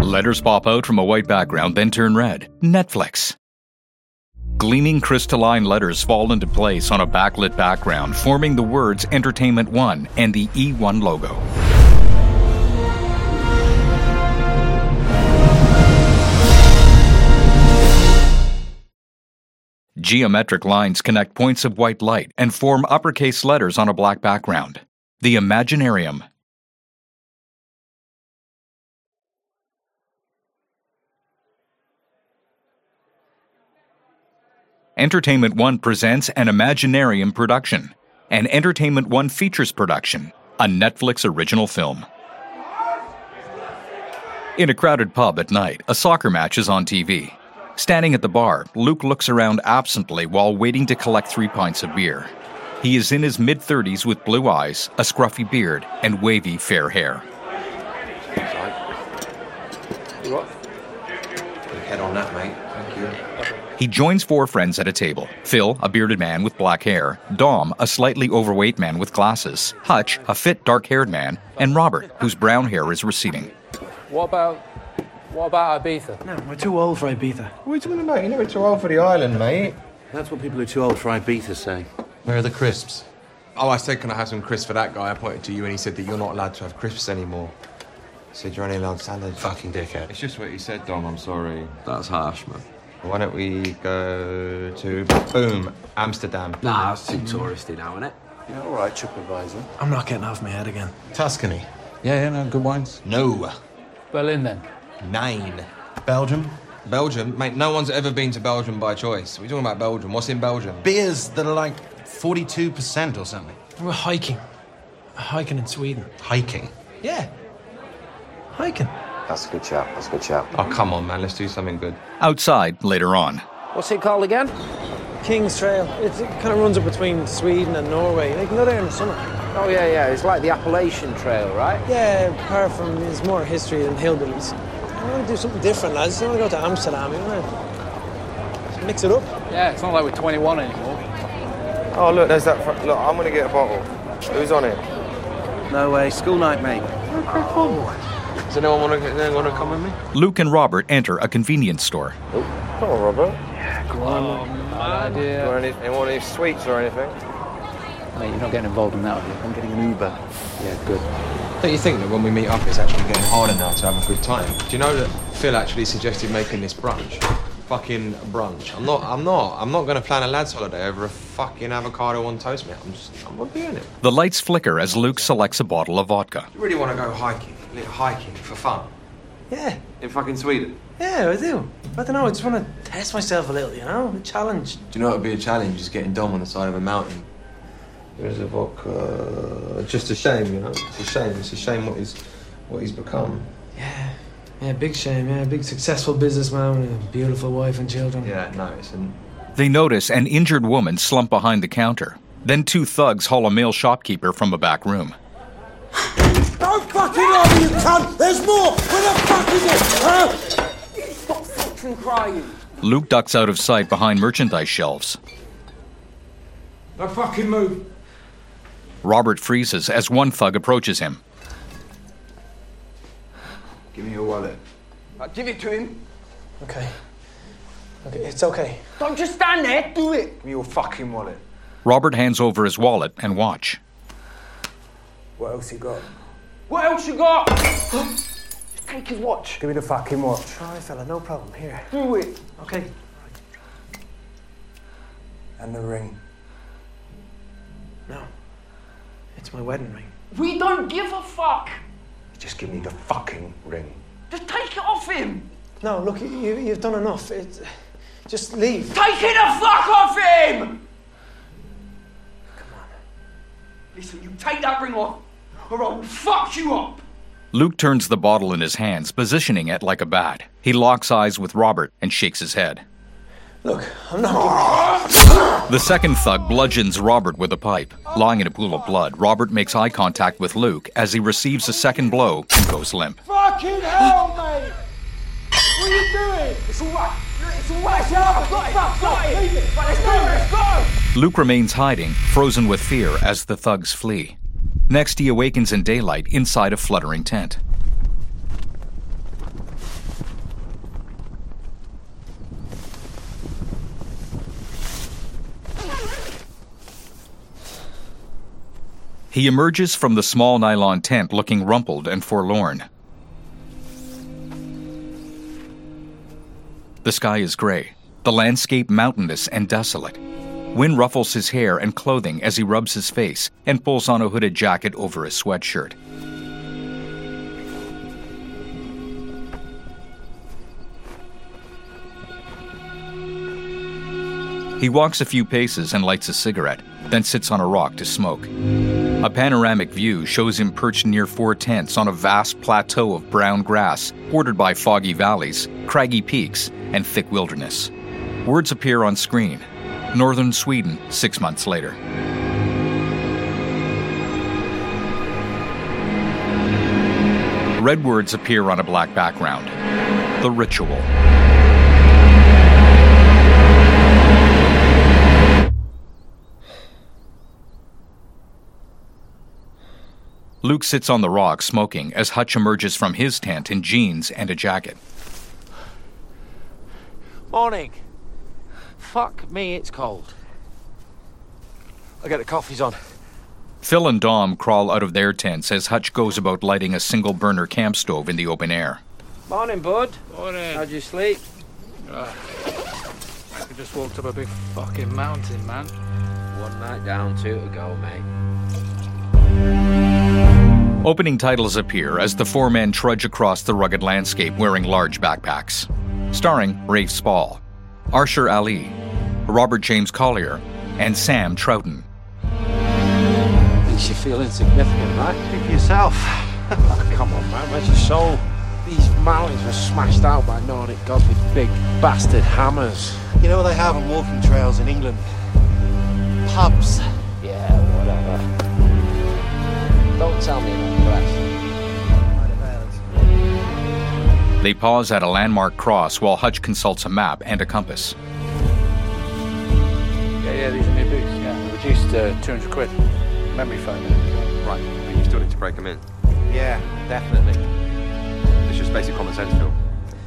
Letters pop out from a white background, then turn red. Netflix. Gleaming crystalline letters fall into place on a backlit background, forming the words Entertainment One and the E1 logo. Geometric lines connect points of white light and form uppercase letters on a black background. The Imaginarium. Entertainment One presents an Imaginarium production, an Entertainment One features production, a Netflix original film. In a crowded pub at night, a soccer match is on TV. Standing at the bar, Luke looks around absently while waiting to collect 3 pints of beer. He is in his mid-30s with blue eyes, a scruffy beard, and wavy fair hair. You what? Head on that, mate. Thank you. He joins 4 friends at a table. Phil, a bearded man with black hair. Dom, a slightly overweight man with glasses. Hutch, a fit, dark-haired man. And Robert, whose brown hair is receding. What about Ibiza? No, we're too old for Ibiza. What are you talking about? You're never too old for the island, mate. That's what people who are too old for Ibiza say. Where are the crisps? Oh, I said, can I have some crisps for that guy? I pointed to you and he said that you're not allowed to have crisps anymore. I said you're only allowed salad. Fucking dickhead. It's just what you said, Dom. I'm sorry. That's harsh, man. Why don't we go to, boom, Amsterdam? Nah, that's too touristy now, isn't it? Yeah, all right, TripAdvisor. I'm not getting off my head again. Tuscany? Yeah, no, good wines. No. Berlin, then. 9. Belgium? Belgium? Mate, no one's ever been to Belgium by choice. We're talking about Belgium. What's in Belgium? Beers that are like 42% or something. We're hiking. Hiking in Sweden. Hiking? Yeah. Hiking. That's a good chat. That's a good chat. Oh, come on, man. Let's do something good. Outside, later on. What's it called again? King's Trail. It kind of runs up between Sweden and Norway. You can go there in the summer. Oh, yeah. It's like the Appalachian Trail, right? Yeah, apart from there's more history than hillbillies. I want to do something different, lads. I want to go to Amsterdam. You want to mix it up. Yeah, it's not like we're 21 anymore. Oh, look, there's that... Look, I'm going to get a bottle. Who's on it? No way. School night, mate. Does anyone want to come with me? Luke and Robert enter a convenience store. Oh, come on, Robert. Yeah, go on. Bad idea. You want any sweets or anything? Mate, you're not getting involved in that, are you? I'm getting an Uber. Yeah, good. Don't you think that when we meet up, it's actually getting harder now to have a good time? Do you know that Phil actually suggested making this brunch? Fucking brunch. I'm not going to plan a lads' holiday over a fucking avocado on toast, mate. I'm not doing it. The lights flicker as Luke selects a bottle of vodka. You really want to go hiking? Hiking for fun? Yeah. In fucking Sweden? Yeah, I do. I don't know. I just want to test myself a little, you know? A challenge. Do you know what would be a challenge? Just getting Dom on the side of a mountain. There's a vodka. Just a shame, you know? It's a shame. It's a shame what he's become. Yeah, big shame. Yeah, big successful businessman with a beautiful wife and children. Yeah, no, it's an... They notice an injured woman slump behind the counter. Then 2 thugs haul a male shopkeeper from a back room. Don't fucking lie, you cunt! There's more! Where the fuck is it? Huh? Stop fucking crying. Luke ducks out of sight behind merchandise shelves. No fucking move! Robert freezes as one thug approaches him. Give me your wallet. Give it to him. Okay, it's okay. Don't just stand there, do it. Give me your fucking wallet. Robert hands over his wallet and watch. What else you got? What else you got? Just take his watch. Give me the fucking watch. All right, fella, no problem. Here. Do it. Okay. And the ring. No. It's my wedding ring. We don't give a fuck. Just give me the fucking ring. Just take it off him. No, look, you've done enough. Just leave. Take it the fuck off him! Come on. Listen, you take that ring off, or I'll fuck you up. Luke turns the bottle in his hands, positioning it like a bat. He locks eyes with Robert and shakes his head. Look, I'm not... The second thug bludgeons Robert with a pipe. Lying in a pool of blood, Robert makes eye contact with Luke as he receives a second blow and goes limp. Fucking hell, mate! What are you doing? It's all right. It's all right. I've got it. Leave it. Right, let's go. Luke remains hiding, frozen with fear as the thugs flee. Next, he awakens in daylight inside a fluttering tent. He emerges from the small nylon tent looking rumpled and forlorn. The sky is gray, the landscape mountainous and desolate. Wind ruffles his hair and clothing as he rubs his face and pulls on a hooded jacket over his sweatshirt. He walks a few paces and lights a cigarette, then sits on a rock to smoke. A panoramic view shows him perched near 4 tents on a vast plateau of brown grass, bordered by foggy valleys, craggy peaks, and thick wilderness. Words appear on screen. Northern Sweden, 6 months later. Red words appear on a black background. The Ritual. Luke sits on the rock smoking as Hutch emerges from his tent in jeans and a jacket. Morning. Fuck me, it's cold. I'll get the coffees on. Phil and Dom crawl out of their tents as Hutch goes about lighting a single-burner camp stove in the open air. Morning, bud. Morning. How'd you sleep? I just walked up a big fucking mountain, man. One night down, 2 to go, mate. Opening titles appear as the 4 men trudge across the rugged landscape wearing large backpacks. Starring Rafe Spall, Arshur Ali, Robert James Collier, and Sam Troughton. Makes you feel insignificant, right? Speak for yourself. Come on, man, where's your soul? These mountains were smashed out by Nordic gods with big bastard hammers. You know what they have on walking trails in England? Pubs. Yeah, whatever. Don't tell me I'm impressed. They pause at a landmark cross while Hutch consults a map and a compass. Yeah, these are new boots. Yeah, reduced to 200 quid. Memory foam. Right, but you still need to break them in. Yeah, definitely. It's just basic common sense, Phil.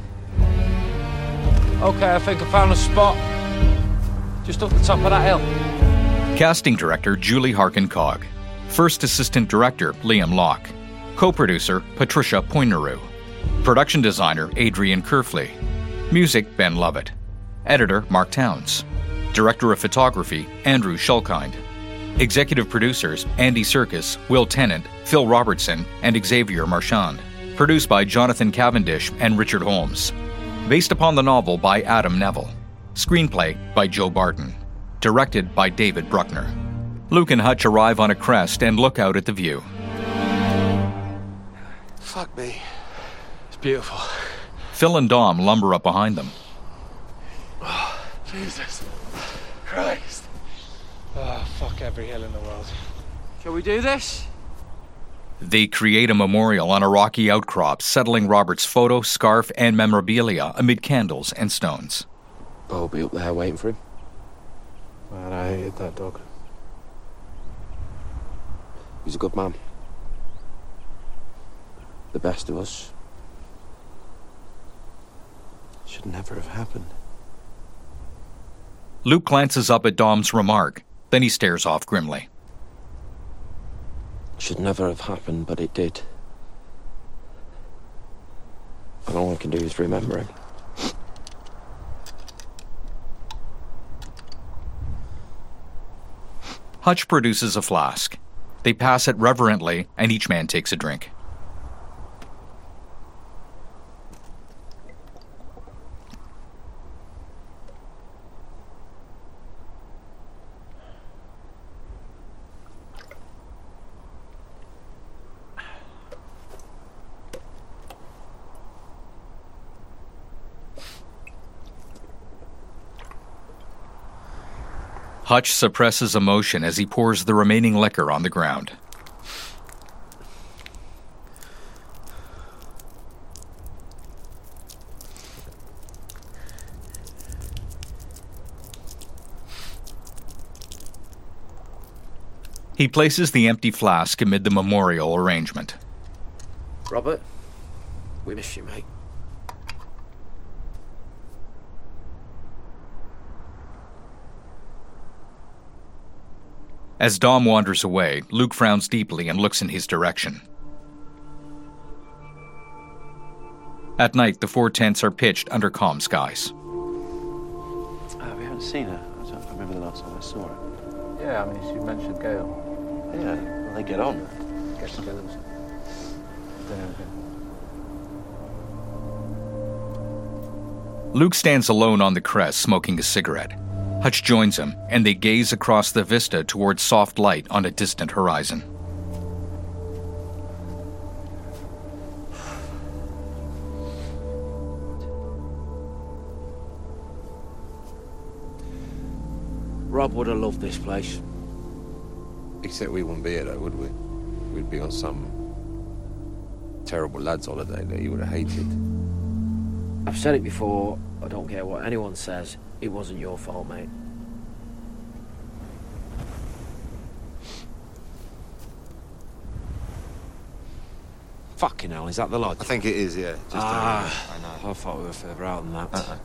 Okay, I think I found a spot. Just up the top of that hill. Casting director Julie Harkin-Cogg. First assistant director Liam Locke. Co-producer Patricia Poineru. Production designer Adrian Kerfley. Music Ben Lovett. Editor Mark Towns. Director of photography Andrew Shulkind. Executive producers Andy Serkis, Will Tennant, Phil Robertson, and Xavier Marchand. Produced by Jonathan Cavendish and Richard Holmes. Based upon the novel by Adam Neville. Screenplay by Joe Barton. Directed by David Bruckner. Luke and Hutch arrive on a crest and look out at the view. Fuck me. It's beautiful. Phil and Dom lumber up behind them. Oh, Jesus Christ. Oh, fuck every hill in the world. Shall we do this? They create a memorial on a rocky outcrop, settling Robert's photo, scarf, and memorabilia amid candles and stones. I'll be up there waiting for him. Man, I hated that dog. He's a good man. The best of us. Should never have happened. Luke glances up at Dom's remark, then he stares off grimly. Should never have happened, but it did. And all I can do is remember him. Hutch produces a flask. They pass it reverently, and each man takes a drink. Hutch suppresses emotion as he pours the remaining liquor on the ground. He places the empty flask amid the memorial arrangement. Robert, we miss you, mate. As Dom wanders away, Luke frowns deeply and looks in his direction. At night, the 4 tents are pitched under calm skies. We haven't seen her. I don't remember the last time I saw her. Yeah, I mean, she mentioned Gail. Yeah, well, they get on. Get together. Luke stands alone on the crest, smoking a cigarette. Hutch joins him, and they gaze across the vista towards soft light on a distant horizon. Rob would have loved this place. Except we wouldn't be here, though, would we? We'd be on some terrible lads' holiday that he would have hated. I've said it before, I don't care what anyone says, it wasn't your fault, mate. Fucking hell, is that the lodge? I think it is, yeah. Just I know. I thought we were further out than that.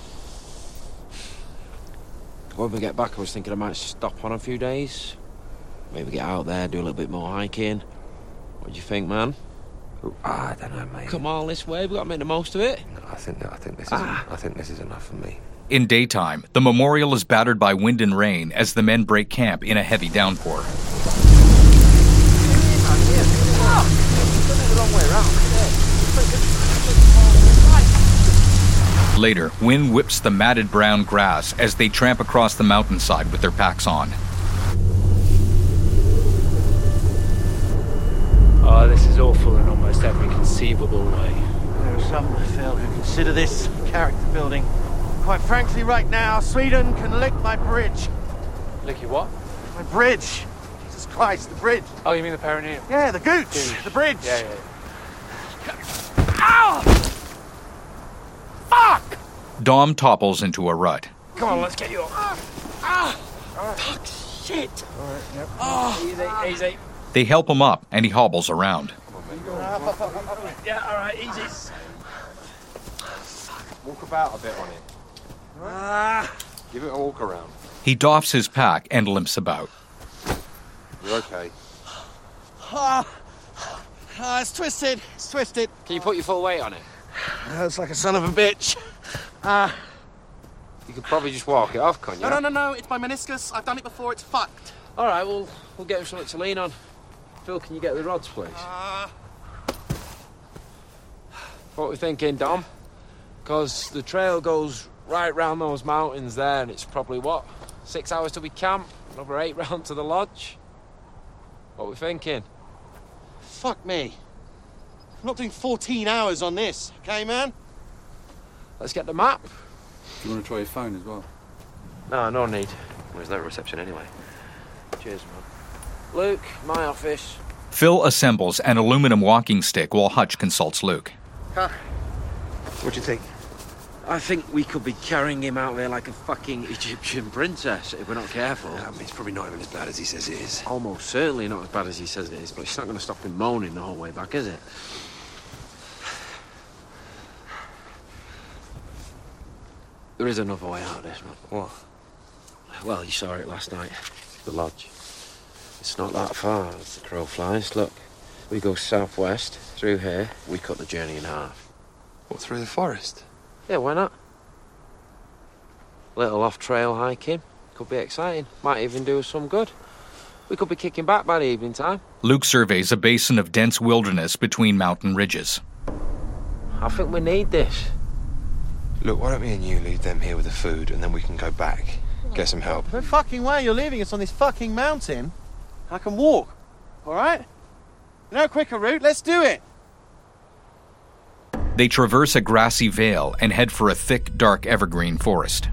When we get back, I was thinking I might stop on a few days. Maybe get out there, do a little bit more hiking. What do you think, man? I don't know, mate. Come on this way, we've got to make the most of it. No, I think this is enough for me. In daytime, the memorial is battered by wind and rain as the men break camp in a heavy downpour. Later, wind whips the matted brown grass as they tramp across the mountainside with their packs on. Oh, this is awful in almost every conceivable way. There are some, Phil, who consider this character building. Quite frankly, right now, Sweden can lick my bridge. Lick your what? My bridge. Jesus Christ, the bridge. Oh, you mean the perineum? Yeah, the gooch. The bridge. Yeah. Ow! Fuck! Dom topples into a rut. Come on, let's get you up. Fuck, shit. All right, yep. Easy. They help him up, and he hobbles around. Yeah, all right, easy. Walk about a bit on it. Give it a walk around. He doffs his pack and limps about. You're okay. It's twisted. It's twisted. Can you put your full weight on it? It's like a son of a bitch. You could probably just walk it off, can't you? No. It's my meniscus. I've done it before. It's fucked. All right, we'll get him something to lean on. Phil, can you get the rods, please? What are we thinking, Dom? Because the trail goes right round those mountains there, and it's probably, 6 hours till we camp? Another 8 round to the lodge? What are we thinking? Fuck me. I'm not doing 14 hours on this, okay, man? Let's get the map. Do you want to try your phone as well? No need. There's no reception anyway. Cheers, man. Luke, my office. Phil assembles an aluminum walking stick while Hutch consults Luke. What do you think? I think we could be carrying him out there like a fucking Egyptian princess if we're not careful. I mean, it's probably not even as bad as he says it is. Almost certainly not as bad as he says it is, but it's not going to stop him moaning the whole way back, is it? There is another way out of this, man. What? Well, you saw it last night. The lodge. It's not that far as the crow flies. Look, we go southwest, through here. We cut the journey in half. What, through the forest? Yeah, why not? Little off-trail hiking. Could be exciting. Might even do us some good. We could be kicking back by the evening time. Luke surveys a basin of dense wilderness between mountain ridges. I think we need this. Look, why don't me and you leave them here with the food, and then we can go back, get some help. No fucking way you're leaving us on this fucking mountain. I can walk, all right? No quicker route, let's do it. They traverse a grassy vale and head for a thick, dark evergreen forest.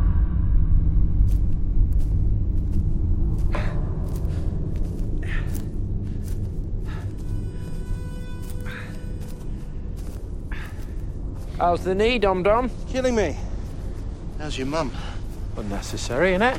How's the knee, Dom-Dom? Killing me. How's your mum? Unnecessary, innit?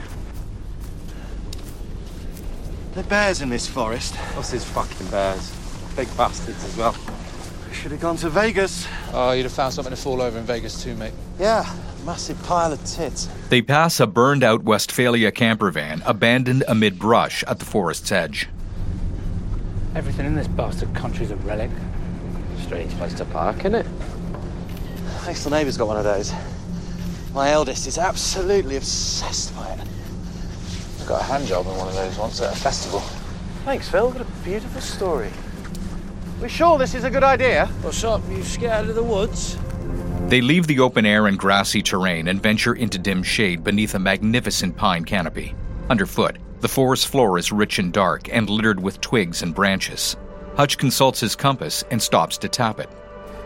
There are bears in this forest. What's these fucking bears? Big bastards as well. Should have gone to Vegas. Oh, you'd have found something to fall over in Vegas too, mate. Yeah, massive pile of tits. They pass a burned-out Westphalia camper van abandoned amid brush at the forest's edge. Everything in this bastard country's a relic. Strange place to park, isn't it? Next door neighbour's got one of those. My eldest is absolutely obsessed by it. I got a hand job in one of those once at a festival. Thanks, Phil. What a beautiful story. We sure this is a good idea? What's up? You scared of the woods? They leave the open air and grassy terrain and venture into dim shade beneath a magnificent pine canopy. Underfoot, the forest floor is rich and dark and littered with twigs and branches. Hutch consults his compass and stops to tap it.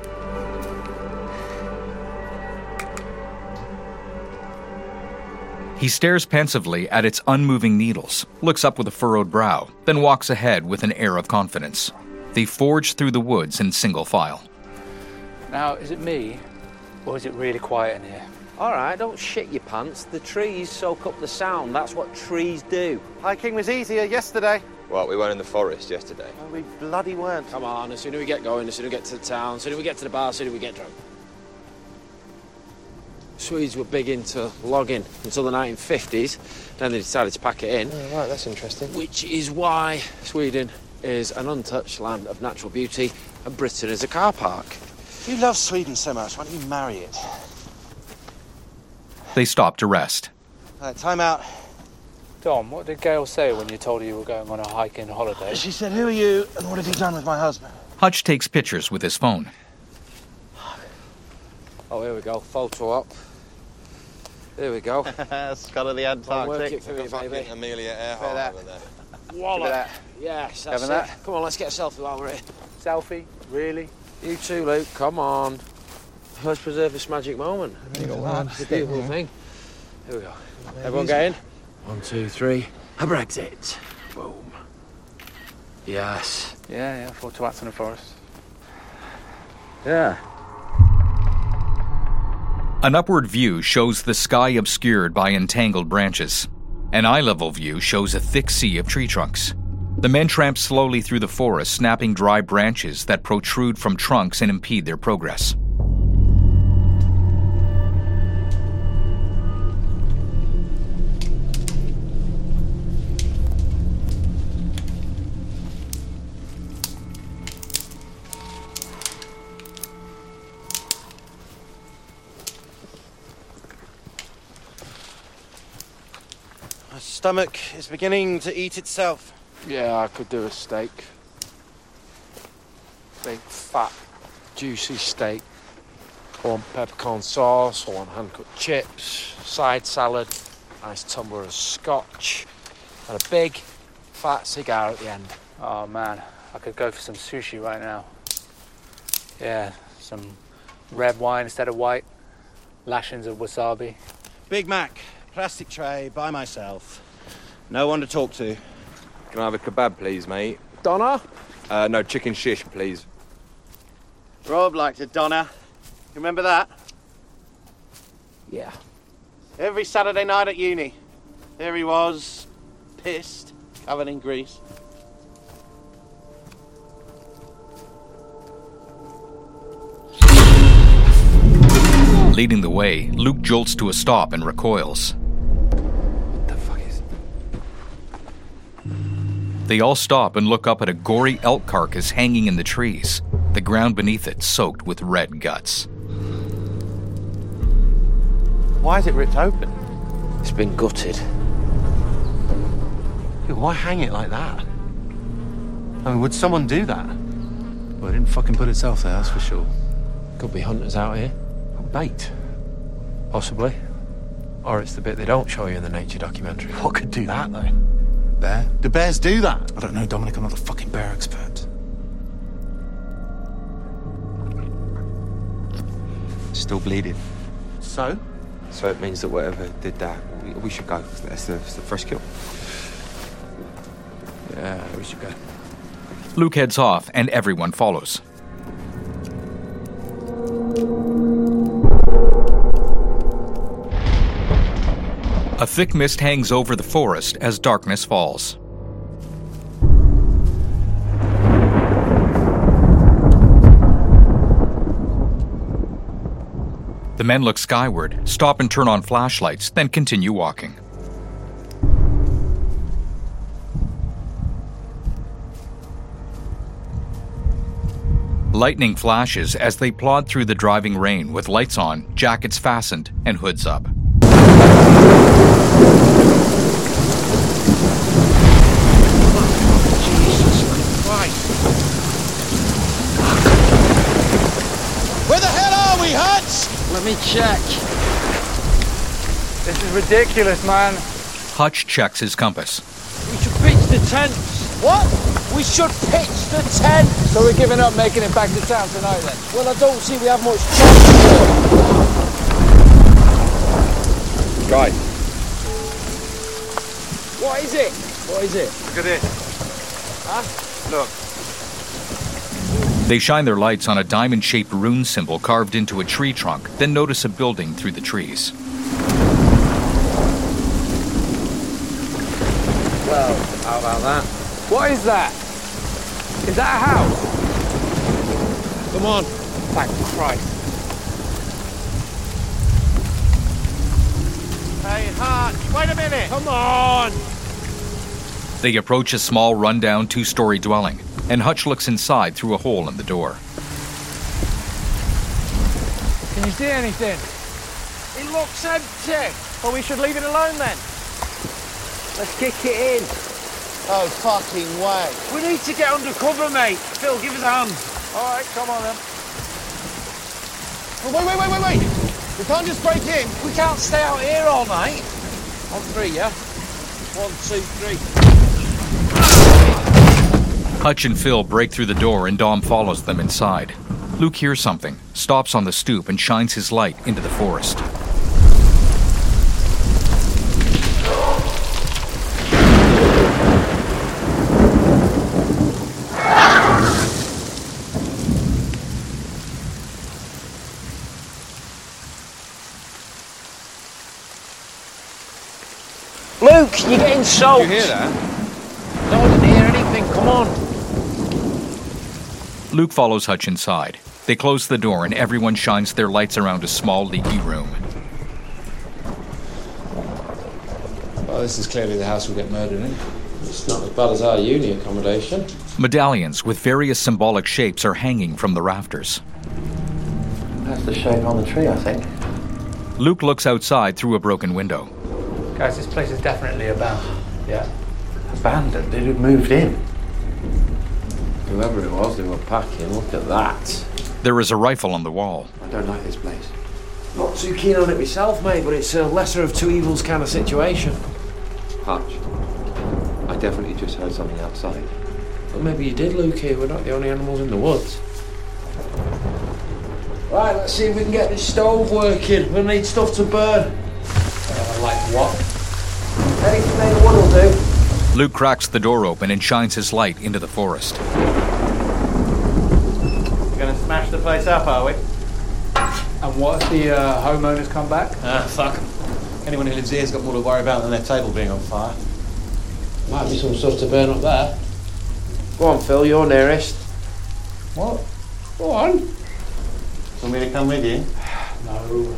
He stares pensively at its unmoving needles, looks up with a furrowed brow, then walks ahead with an air of confidence. They forge through the woods in single file. Now, is it me, or is it really quiet in here? All right, don't shit your pants. The trees soak up the sound. That's what trees do. Hiking was easier yesterday. What, we weren't in the forest yesterday? Oh, we bloody weren't. Come on, the sooner we get going, the sooner we get to the town, the sooner we get to the bar, the sooner we get drunk. Swedes were big into logging until the 1950s. Then they decided to pack it in. Oh, right, that's interesting. Which is why Sweden is an untouched land of natural beauty and Britain is a car park. If you love Sweden so much, why don't you marry it? They stop to rest. Right, time out. Dom, what did Gail say when you told her you were going on a hiking holiday? She said, who are you and what have you done with my husband? Hutch takes pictures with his phone. Oh, here we go. Photo op. There we go. Scott of the I'll work Antarctic. it for you, baby. Amelia Earhart over there. Wallop. Yes, that's Having it. that? Come on, let's get a selfie while we're here. Selfie? Really? You too, Luke. Come on. Let's preserve this magic moment. It's a beautiful thing. Here we go. Everyone get in? 1, 2, 3. A Brexit. Boom. Yes. Yeah, for twats in the forest. Yeah. An upward view shows the sky obscured by entangled branches. An eye-level view shows a thick sea of tree trunks. The men tramp slowly through the forest, snapping dry branches that protrude from trunks and impede their progress. My stomach is beginning to eat itself. Yeah, I could do a steak. Big, fat, juicy steak. Corn peppercorn sauce, or on hand-cut chips, side salad, nice tumbler of scotch, and a big, fat cigar at the end. Oh, man. I could go for some sushi right now. Yeah, some red wine instead of white. Lashings of wasabi. Big Mac, plastic tray, by myself. No one to talk to. Can I have a kebab, please, mate? Donna? No, chicken shish, please. Rob liked a doner. Remember that? Yeah. Every Saturday night at uni. There he was, pissed, covered in grease. Leading the way, Luke jolts to a stop and recoils. What the fuck is... They all stop and look up at a gory elk carcass hanging in the trees, the ground beneath it soaked with red guts. Why is it ripped open? It's been gutted. Dude, why hang it like that? I mean, would someone do that? Well, it didn't fucking put itself there, that's for sure. Could be hunters out here. Bait. Possibly. Or it's the bit they don't show you in the nature documentary. What could do that, though? Bear? Do bears do that? I don't know, Dominic. I'm not a fucking bear expert. Still bleeding. So? So it means that whatever did that, we should go. That's the first kill. Yeah, we should go. Luke heads off and everyone follows. A thick mist hangs over the forest as darkness falls. The men look skyward, stop and turn on flashlights, then continue walking. Lightning flashes as they plod through the driving rain with lights on, jackets fastened, and hoods up. Jesus Christ. Where the hell are we, Hutch? Let me check. This is ridiculous, man. Hutch checks his compass. We should pitch the tents. What? We should pitch the tent. So we're giving up making it back to town tonight then? Well, I don't see we have much chance. Right. What is it? What is it? Look at this. Huh? Look. They shine their lights on a diamond-shaped rune symbol carved into a tree trunk, then notice a building through the trees. Well, how about that? What is that? Is that a house? Come on. Thank Christ. Hey, Hutch, wait a minute. Come on! They approach a small, run-down, two-story dwelling, and Hutch looks inside through a hole in the door. Can you see anything? It looks empty. Well, we should leave it alone then. Let's kick it in. Oh, fucking way. We need to get under cover, mate. Phil, give us a hand. All right, come on then. Oh, wait. We can't just break in. We can't stay out here all night. On three, yeah? 1, 2, 3. Hutch and Phil break through the door and Dom follows them inside. Luke hears something, stops on the stoop and shines his light into the forest. Luke, you're getting soaked. Did you hear that? No, I didn't hear anything. Come on. Luke follows Hutch inside. They close the door and everyone shines their lights around a small, leaky room. Well, this is clearly the house we'll get murdered in. It's not as bad as our uni accommodation. Medallions with various symbolic shapes are hanging from the rafters. That's the shape on the tree, I think. Luke looks outside through a broken window. Guys, this place is definitely abandoned. Yeah. Abandoned? They'd have moved in. Whoever it was, they were packing. Look at that. There is a rifle on the wall. I don't like this place. Not too keen on it myself, mate, but it's a lesser of two evils kind of situation. Hutch, I definitely just heard something outside. Well, maybe you did, Luke, here. We're not the only animals in the woods. Right, let's see if we can get this stove working. We'll need stuff to burn. Like what? Anything made of wood will do. Luke cracks the door open and shines his light into the forest. We're going to smash the place up, are we? And what if the homeowners come back? Ah, fuck. Anyone who lives here's got more to worry about than their table being on fire. Might be some stuff to burn up there. Go on, Phil, you're nearest. What? Go on. Want me to come with you? No.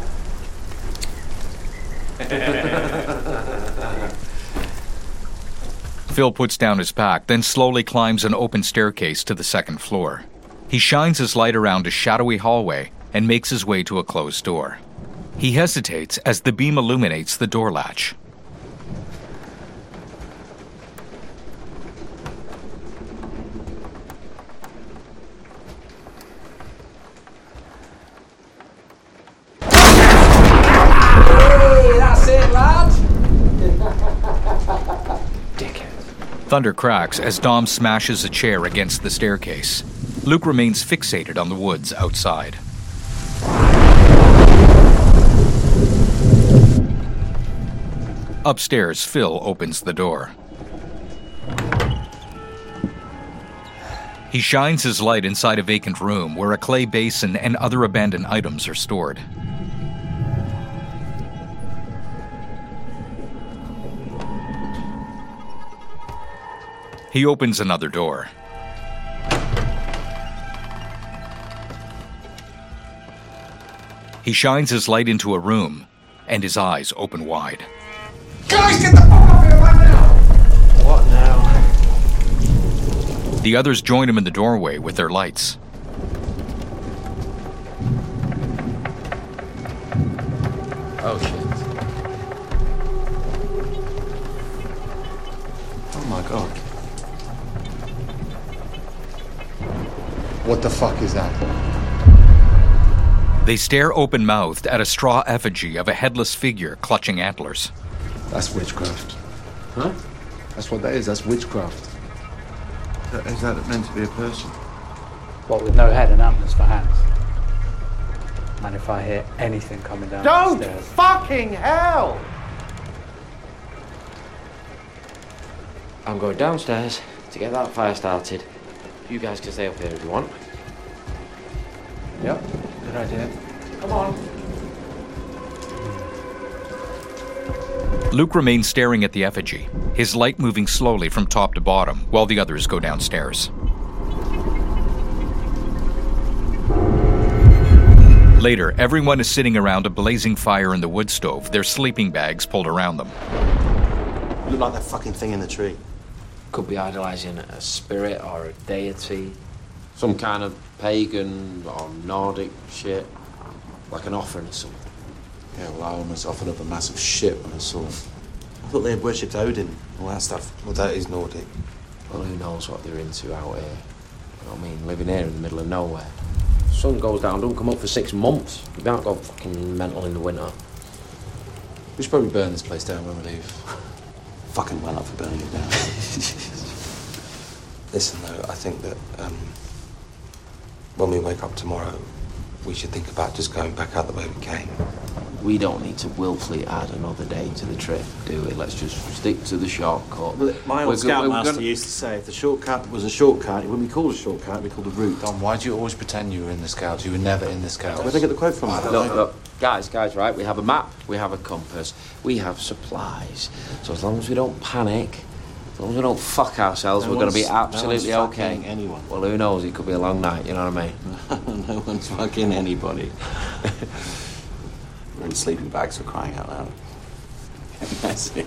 Phil puts down his pack, then slowly climbs an open staircase to the second floor. He shines his light around a shadowy hallway and makes his way to a closed door. He hesitates as the beam illuminates the door latch. Hey, that's it, lad. Thunder cracks as Dom smashes a chair against the staircase. Luke remains fixated on the woods outside. Upstairs, Phil opens the door. He shines his light inside a vacant room where a clay basin and other abandoned items are stored. He opens another door. He shines his light into a room, and his eyes open wide. Guys, get the fuck up here right now! What now? The others join him in the doorway with their lights. Oh, shit. Oh my god. What the fuck is that? They stare open-mouthed at a straw effigy of a headless figure clutching antlers. That's witchcraft. Huh? That's what that is, that's witchcraft. Is that meant to be a person? What, with no head and antlers for hands? Man, if I hear anything coming down Don't the stairs... fucking hell! I'm going downstairs to get that fire started. You guys can stay up here if you want. Yep, good idea. Come on. Luke remains staring at the effigy, his light moving slowly from top to bottom while the others go downstairs. Later, everyone is sitting around a blazing fire in the wood stove, their sleeping bags pulled around them. Look like that fucking thing in the tree. Could be idolising a spirit or a deity. Some kind of pagan or Nordic shit. Like an offering or something. Yeah, well, I almost offered up a massive shit when I saw him. I thought they had worshipped Odin, all that stuff. Well, that is Nordic. Well, who knows what they're into out here. You know what I mean? Living here in the middle of nowhere. Sun goes down, don't come up for 6 months. We can't go fucking mental in the winter. We should probably burn this place down when we leave. Fucking well up for burning it down. Listen, though, I think that when we wake up tomorrow, we should think about just going back out the way we came. We don't need to willfully add another day to the trip, do we? Let's just stick to the shortcut. Well, my old scoutmaster used to say if the shortcut was a shortcut, it wouldn't be called a shortcut, it'd be called a route. Don, why do you always pretend you were in the Scouts? You were never in the Scouts. Where'd I get the quote from? Look, guys, right? We have a map, we have a compass, we have supplies. So as long as we don't panic, as long as we don't fuck ourselves, we're going to be absolutely okay. Anyone. Well, who knows? It could be a long night, you know what I mean? No one's fucking anybody. We're in sleeping bags for crying out loud. Messy.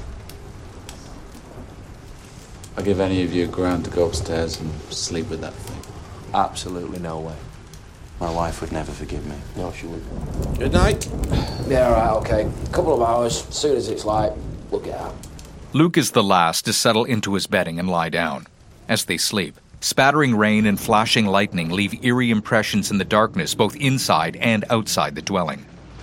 I'll give any of you a grand to go upstairs and sleep with that thing. Absolutely no way. My wife would never forgive me. No, she wouldn't. Good night. Yeah, all right, okay. Couple of hours. As soon as it's light, we'll get out. Luke is the last to settle into his bedding and lie down. As they sleep, spattering rain and flashing lightning leave eerie impressions in the darkness both inside and outside the dwelling.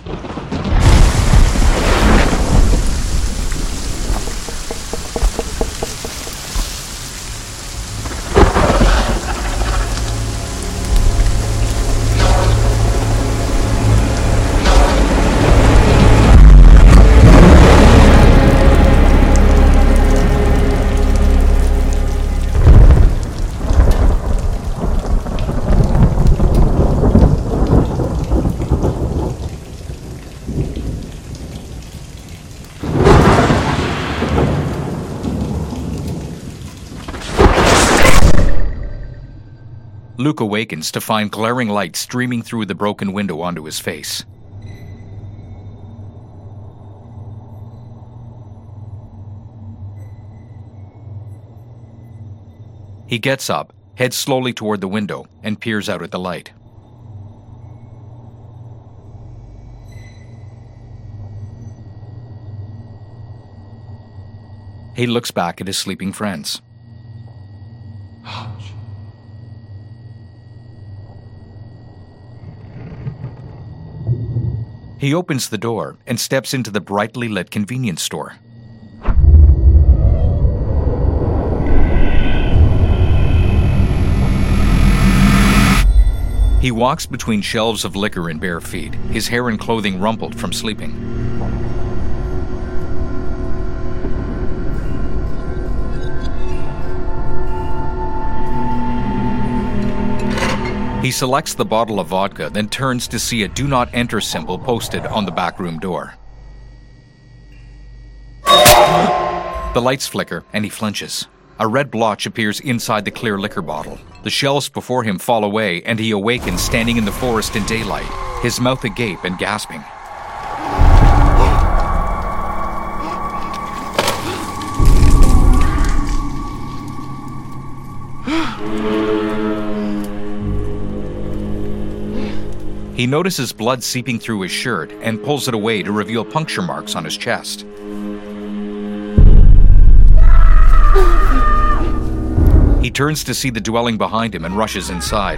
Luke awakens to find glaring light streaming through the broken window onto his face. He gets up, heads slowly toward the window, and peers out at the light. He looks back at his sleeping friends. He opens the door and steps into the brightly lit convenience store. He walks between shelves of liquor in bare feet, his hair and clothing rumpled from sleeping. He selects the bottle of vodka, then turns to see a "Do Not Enter" symbol posted on the backroom door. The lights flicker, and he flinches. A red blotch appears inside the clear liquor bottle. The shelves before him fall away, and he awakens standing in the forest in daylight, his mouth agape and gasping. He notices blood seeping through his shirt and pulls it away to reveal puncture marks on his chest. He turns to see the dwelling behind him and rushes inside.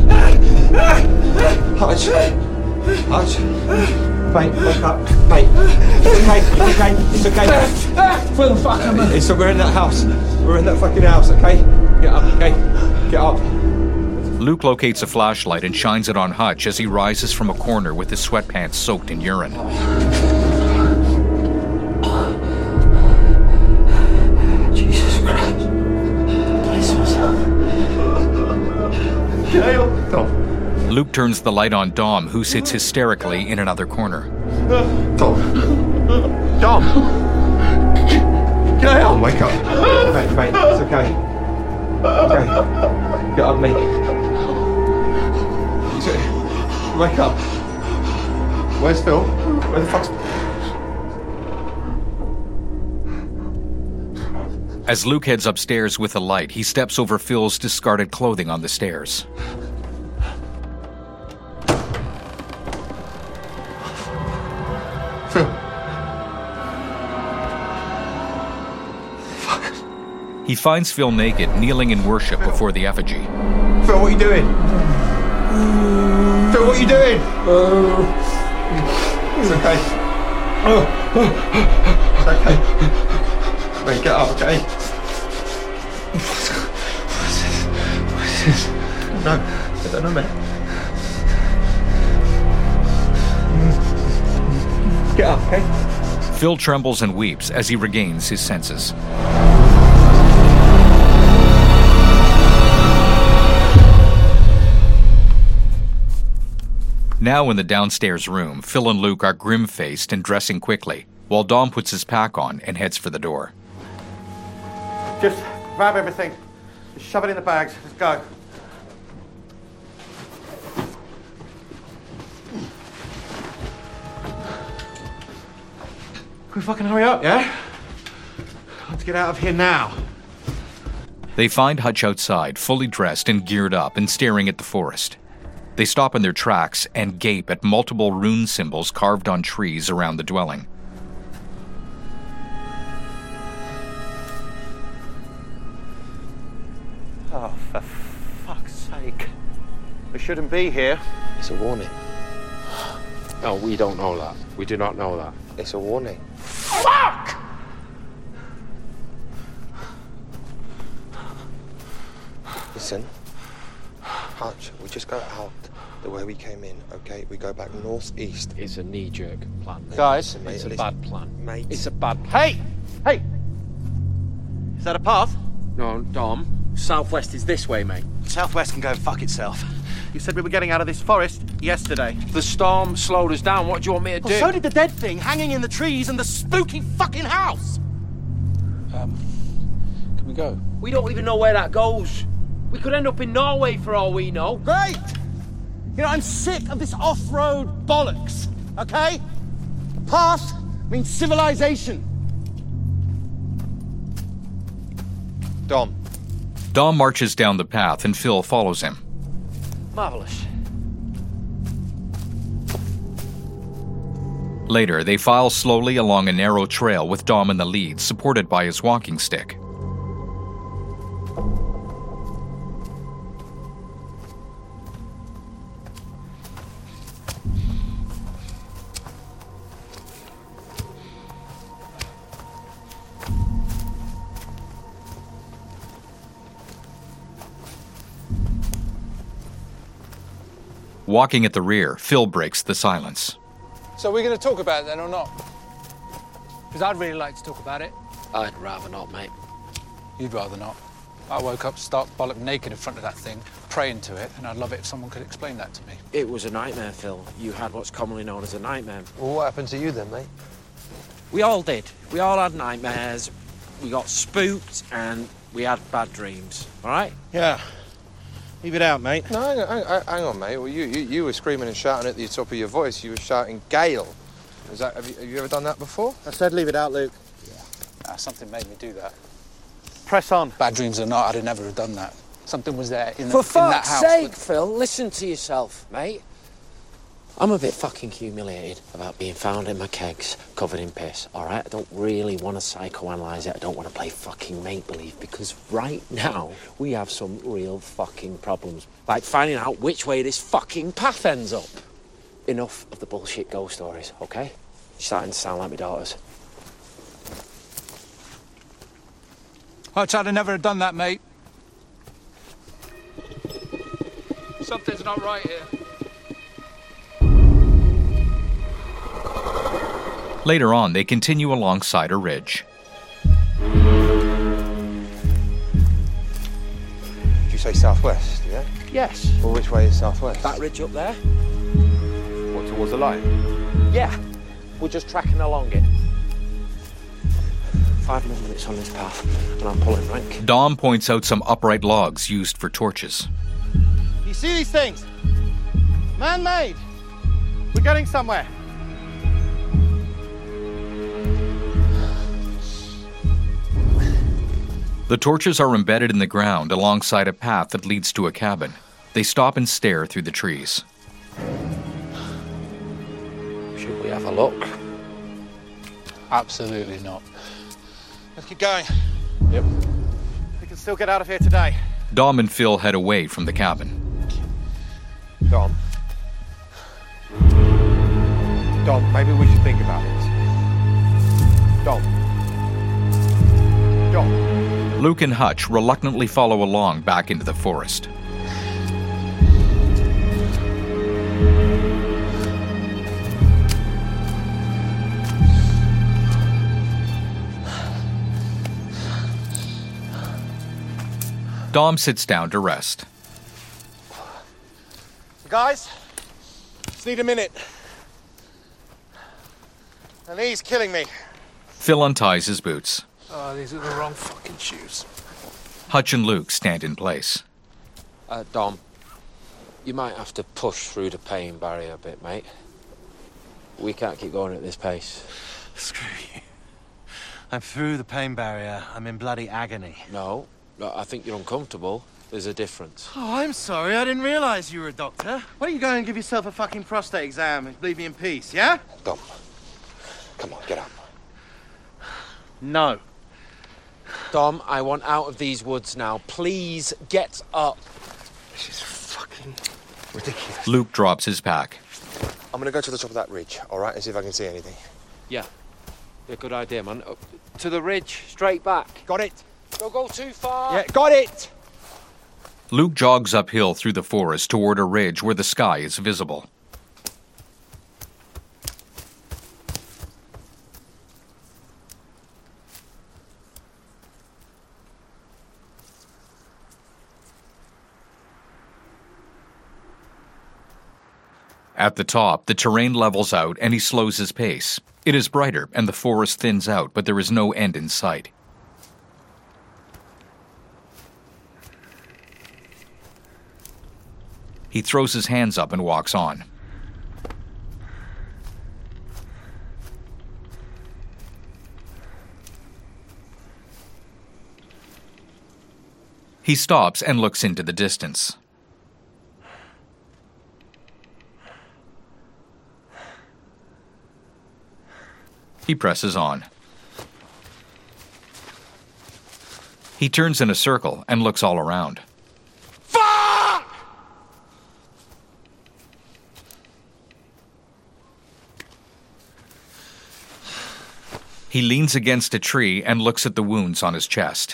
Hutch! Hutch! Mate, wake up. Mate. It's okay. It's okay. Where the fuck am I? We're in that house. We're in that fucking house, okay? Get up, okay? Get up. Luke locates a flashlight and shines it on Hutch as he rises from a corner with his sweatpants soaked in urine. Jesus Christ. Bless myself. Luke turns the light on Dom, who sits hysterically in another corner. Dom! Dom, wake up. Mate, it's okay. Okay. Get up, mate. Wake up. Where's Phil? Where the fuck's... As Luke heads upstairs with the light, he steps over Phil's discarded clothing on the stairs. Phil. He finds Phil naked, kneeling in worship before the effigy. Phil, what are you doing? Phil, what are you doing? It's okay. It's okay. Mate, get up, okay? What's this? No, I don't know, mate. Get up, okay? Phil trembles and weeps as he regains his senses. Now in the downstairs room, Phil and Luke are grim-faced and dressing quickly, while Dom puts his pack on and heads for the door. Just grab everything. Just shove it in the bags. Let's go. Can we fucking hurry up, yeah? Let's get out of here now. They find Hutch outside, fully dressed and geared up and staring at the forest. They stop in their tracks and gape at multiple rune symbols carved on trees around the dwelling. Oh, for fuck's sake. We shouldn't be here. It's a warning. No, we don't know that. We do not know that. It's a warning. Fuck! Listen. Hutch, we just go out the way we came in, okay? We go back northeast. It's a knee-jerk plan. Guys, Mate, It's a listen. bad plan. Mate. It's a bad plan. Hey! Hey! Is that a path? No, Dom. Southwest is this way, mate. Southwest can go fuck itself. You said we were getting out of this forest yesterday. The storm slowed us down. What do you want me to do? Well, so did the dead thing hanging in the trees and the spooky fucking house. Can we go? We don't even know where that goes. We could end up in Norway for all we know. Great! You know, I'm sick of this off-road bollocks, okay? Path means civilization. Dom. Dom marches down the path and Phil follows him. Marvellous. Later, they file slowly along a narrow trail with Dom in the lead, supported by his walking stick. Walking at the rear, Phil breaks the silence. So we're going to talk about it then or not? Because I'd really like to talk about it. I'd rather not, mate. You'd rather not. I woke up stark bollock naked in front of that thing, praying to it, and I'd love it if someone could explain that to me. It was a nightmare, Phil. You had what's commonly known as a nightmare. Well, what happened to you then, mate? We all did. We all had nightmares. We got spooked and we had bad dreams, all right? Yeah. Leave it out, mate. No, hang on, mate. Well, you were screaming and shouting at the top of your voice. You were shouting, Gale. Have you ever done that before? I said leave it out, Luke. Yeah. Something made me do that. Press on. Bad dreams or not, I'd have never have done that. Something was there in For that house. fuck's sake, Phil, listen to yourself, mate. I'm a bit fucking humiliated about being found in my kegs, covered in piss, all right? I don't really want to psychoanalyse it. I don't want to play fucking make-believe, because right now, we have some real fucking problems. Like finding out which way this fucking path ends up. Enough of the bullshit ghost stories, okay? You're starting to sound like my daughters. Hutch, I'd have never have done that, mate. Something's not right here. Later on, they continue alongside a ridge. Did you say southwest, yeah? Yes. Well, which way is southwest? That ridge up there? What, towards the line? Yeah. We're just tracking along it. 5 more minutes on this path, and I'm pulling rank. Dom points out some upright logs used for torches. You see these things? Man-made. We're getting somewhere. The torches are embedded in the ground alongside a path that leads to a cabin. They stop and stare through the trees. Should we have a look? Absolutely not. Let's keep going. Yep. We can still get out of here today. Dom and Phil head away from the cabin. Dom, maybe we should think about this. Dom. Luke and Hutch reluctantly follow along back into the forest. Dom sits down to rest. Guys, just need a minute. My knee's killing me. Phil unties his boots. Oh, these are the wrong fucking shoes. Hutch and Luke stand in place. Dom, you might have to push through the pain barrier a bit, mate. We can't keep going at this pace. Screw you. I'm through the pain barrier. I'm in bloody agony. No, I think you're uncomfortable. There's a difference. Oh, I'm sorry. I didn't realise you were a doctor. Why don't you go and give yourself a fucking prostate exam and leave me in peace, yeah? Dom, come on, get up. No. Dom, I want out of these woods now. Please get up. This is fucking ridiculous. Luke drops his pack. I'm gonna go to the top of that ridge, all right, and see if I can see anything. Yeah, good idea, man. Up to the ridge, straight back. Got it. Don't go too far. Yeah, got it. Luke jogs uphill through the forest toward a ridge where the sky is visible. At the top, the terrain levels out and he slows his pace. It is brighter and the forest thins out, but there is no end in sight. He throws his hands up and walks on. He stops and looks into the distance. He presses on. He turns in a circle and looks all around. Fuck! He leans against a tree and looks at the wounds on his chest.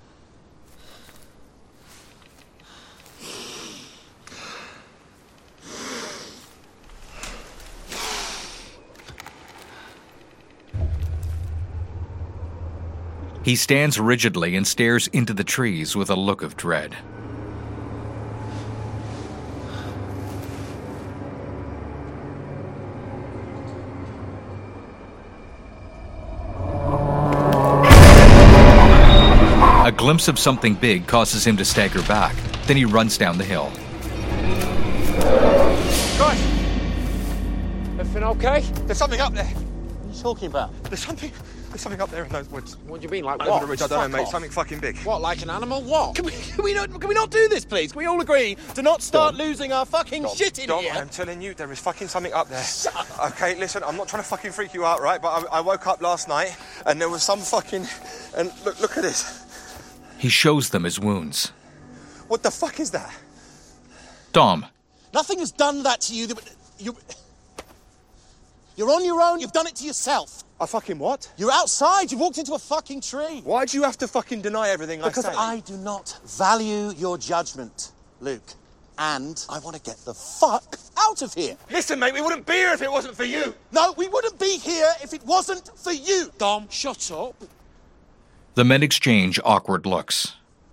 He stands rigidly and stares into the trees with a look of dread. A glimpse of something big causes him to stagger back. Then he runs down the hill. Guys! Everything okay? There's something up there. What are you talking about? There's something up there in those woods. What do you mean, like Over what? the ridge, I don't know, mate. Something fucking big. What, like an animal? What? Can we not do this, please? Can we all agree to not start losing our fucking shit in here? I'm telling you, there is fucking something up there. Okay, listen, I'm not trying to fucking freak you out, right? But I woke up last night and there was some fucking... And look at this. He shows them his wounds. What the fuck is that? Dom. Nothing has done that to you. You're on your own. You've done it to yourself. I fucking what? You're outside. You walked into a fucking tree. Why do you have to fucking deny everything I say? Because I do not value your judgment, Luke. And I want to get the fuck out of here. Listen, mate, we wouldn't be here if it wasn't for you. No, we wouldn't be here if it wasn't for you. Dom, shut up. The men exchange awkward looks.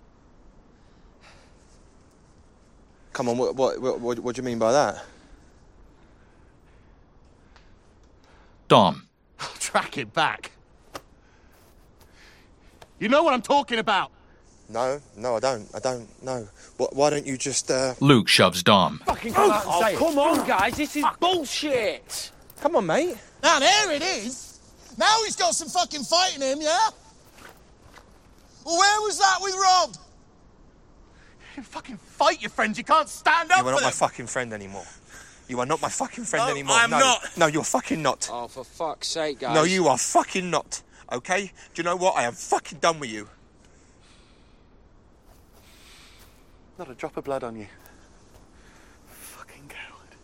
Come on, what do you mean by that? Dom. Track it back. You know what I'm talking about. No, I don't, no. Why don't you just, Luke shoves Dom. Fucking come out and say it. Come on, guys, this is bullshit. Come on, mate. Now, there it is. Now he's got some fucking fight in him, yeah? Well, where was that with Rob? You fucking fight your friends, you can't stand up for them. You are not my fucking friend anymore. You are not my fucking friend anymore. I'm not. No, you're fucking not. Oh, for fuck's sake, guys. No, you are fucking not. Okay? Do you know what? I am fucking done with you. Not a drop of blood on you. Fucking coward.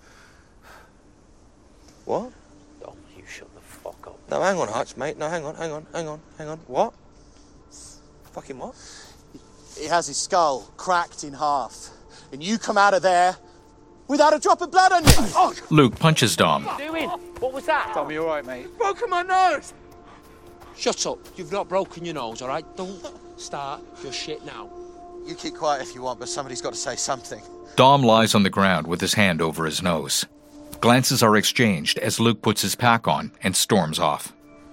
What? Dom, you shut the fuck up. No, hang on, Hutch, mate. No, hang on. What? Fucking what? He has his skull cracked in half. And you come out of there without a drop of blood on you. Oh. Luke punches Dom. What are you doing? What was that? Dom, you all right, mate? Broken my nose. Shut up. You've not broken your nose, all right? Don't start your shit now. You keep quiet if you want, but somebody's got to say something. Dom lies on the ground with his hand over his nose. Glances are exchanged as Luke puts his pack on and storms off.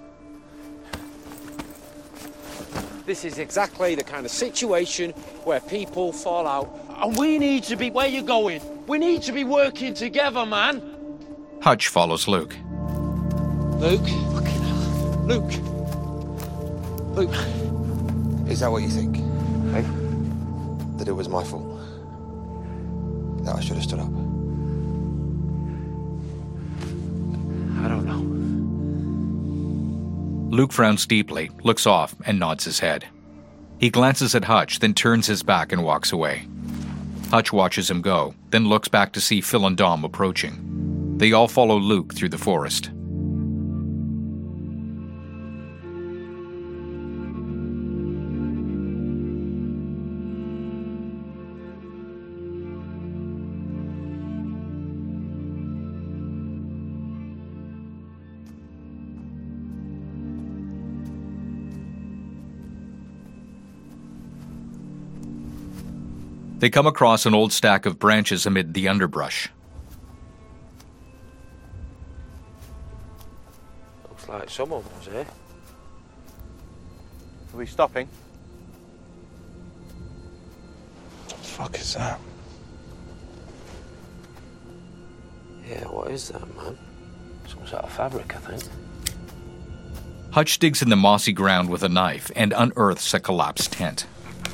This is exactly the kind of situation where people fall out. And we need to be where you're going. We need to be working together, man. Hutch follows Luke. Luke? Fucking hell. Luke. Is that what you think? Hey? That it was my fault? That I should have stood up? I don't know. Luke frowns deeply, looks off, and nods his head. He glances at Hutch, then turns his back and walks away. Hutch watches him go, then looks back to see Phil and Dom approaching. They all follow Luke through the forest. They come across an old stack of branches amid the underbrush. Looks like someone was here. Are we stopping? What the fuck is that? Yeah, what is that, man? Some sort of fabric, I think. Hutch digs in the mossy ground with a knife and unearths a collapsed tent.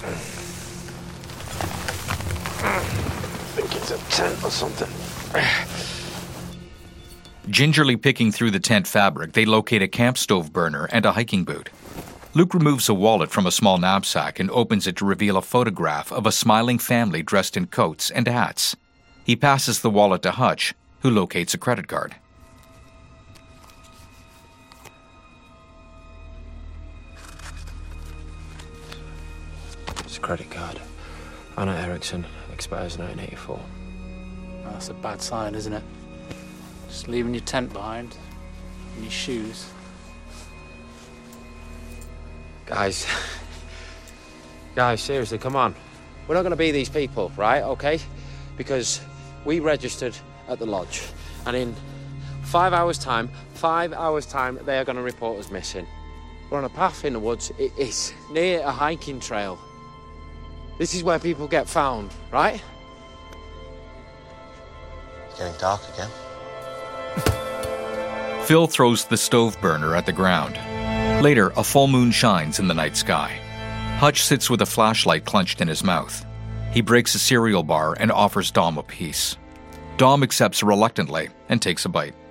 I think it's a tent or something. Gingerly picking through the tent fabric, they locate a camp stove burner and a hiking boot. Luke removes a wallet from a small knapsack and opens it to reveal a photograph of a smiling family dressed in coats and hats. He passes the wallet to Hutch, who locates a credit card. It's a credit card. Anna Eriksson, expires 1984. Well, that's a bad sign, isn't it? Just leaving your tent behind, and your shoes. Guys, seriously, come on. We're not going to be these people, right, okay? Because we registered at the lodge, and in 5 hours' time, they are going to report us missing. We're on a path in the woods. It is near a hiking trail. This is where people get found, right? It's getting dark again. Phil throws the stove burner at the ground. Later, a full moon shines in the night sky. Hutch sits with a flashlight clenched in his mouth. He breaks a cereal bar and offers Dom a piece. Dom accepts reluctantly and takes a bite.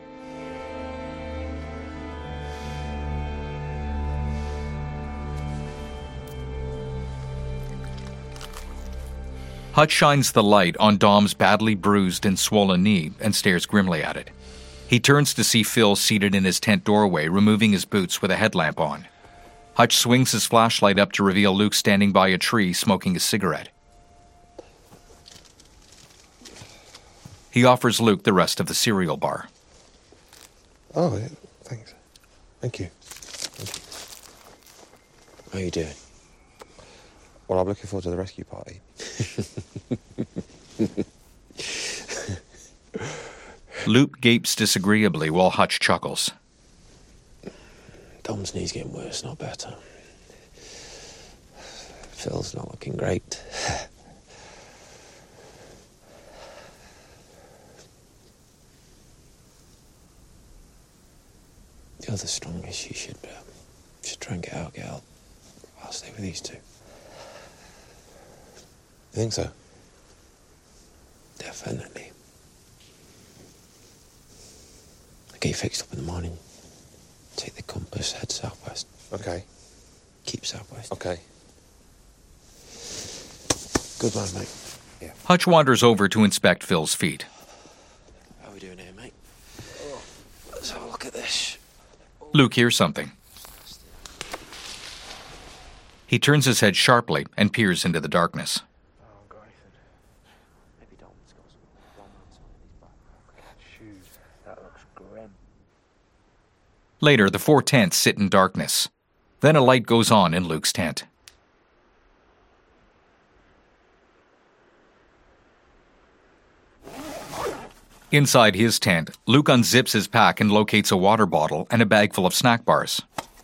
Hutch shines the light on Dom's badly bruised and swollen knee and stares grimly at it. He turns to see Phil seated in his tent doorway, removing his boots with a headlamp on. Hutch swings his flashlight up to reveal Luke standing by a tree smoking a cigarette. He offers Luke the rest of the cereal bar. Oh, yeah, thanks. Thank you. How are you doing? Well, I'm looking forward to the rescue party. Luke gapes disagreeably while Hutch chuckles. Dom's knee's getting worse, not better. Phil's not looking great. You're the strongest. You should try and get out, get help. I'll stay with these two. You think so? Definitely. I'll get you fixed up in the morning. Take the compass, head southwest. Okay. Keep southwest. Okay. Good man, mate. Yeah. Hutch wanders over to inspect Phil's feet. How are we doing here, mate? Let's have a look at this. Luke hears something. He turns his head sharply and peers into the darkness. That looks grim. Later, the four tents sit in darkness. Then a light goes on in Luke's tent. Inside his tent, Luke unzips his pack and locates a water bottle and a bag full of snack bars.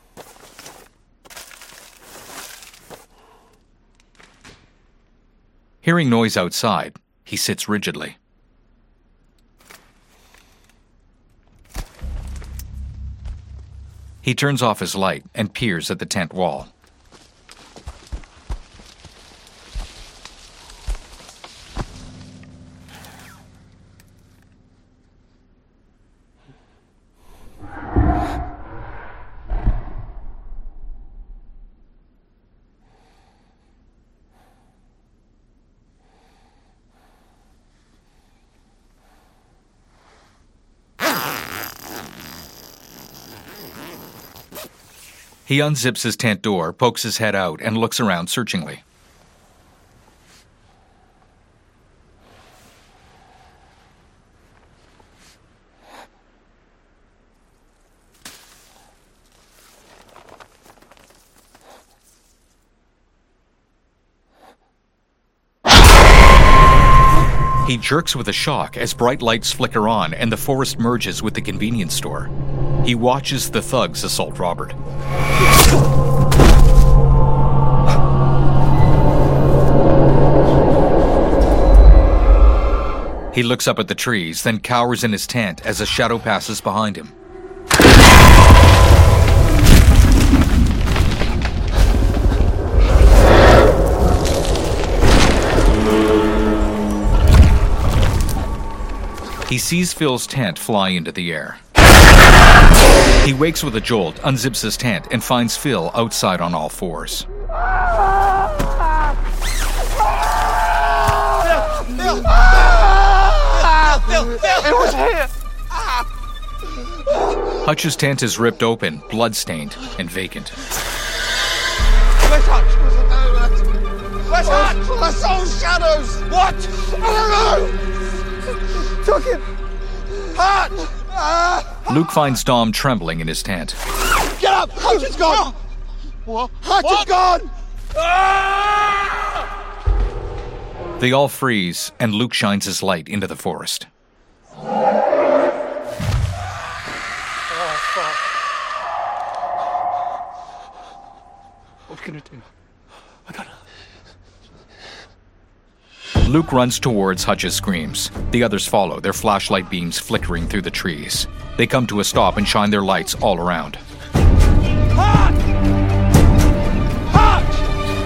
Hearing noise outside, he sits rigidly. He turns off his light and peers at the tent wall. He unzips his tent door, pokes his head out, and looks around searchingly. He jerks with a shock as bright lights flicker on and the forest merges with the convenience store. He watches the thugs assault Robert. He looks up at the trees, then cowers in his tent as a shadow passes behind him. He sees Phil's tent fly into the air. He wakes with a jolt, unzips his tent, and finds Phil outside on all fours. Phil! It was here! Hutch's tent is ripped open, blood-stained, and vacant. Where's Hutch? Where's Hutch? I saw shadows! What? I don't know! Took him! Hutch! Luke finds Dom trembling in his tent. Get up! Hutch is gone! What? Hutch is gone! They all freeze, and Luke shines his light into the forest. Oh, fuck. What are we gonna do? I don't know. Luke runs towards Hutch's screams. The others follow, their flashlight beams flickering through the trees. They come to a stop and shine their lights all around. Hutch! Hutch!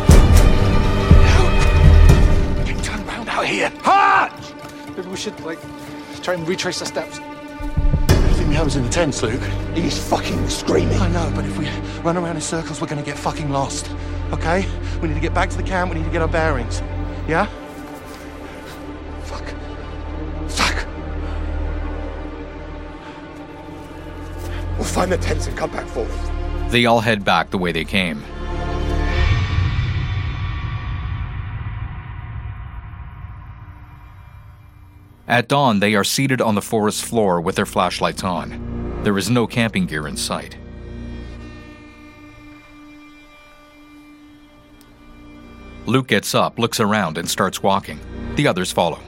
Can turn around out here. Hutch! Maybe we should, try and retrace our steps. Everything happens in the tents, Luke. He's fucking screaming. I know, but if we run around in circles, we're gonna get fucking lost. Okay? We need to get back to the camp, we need to get our bearings. Yeah? Fuck. We'll find the tents and come back forward. They all head back the way they came. At dawn, they are seated on the forest floor with their flashlights on. There is no camping gear in sight. Luke gets up, looks around, and starts walking. The others follow.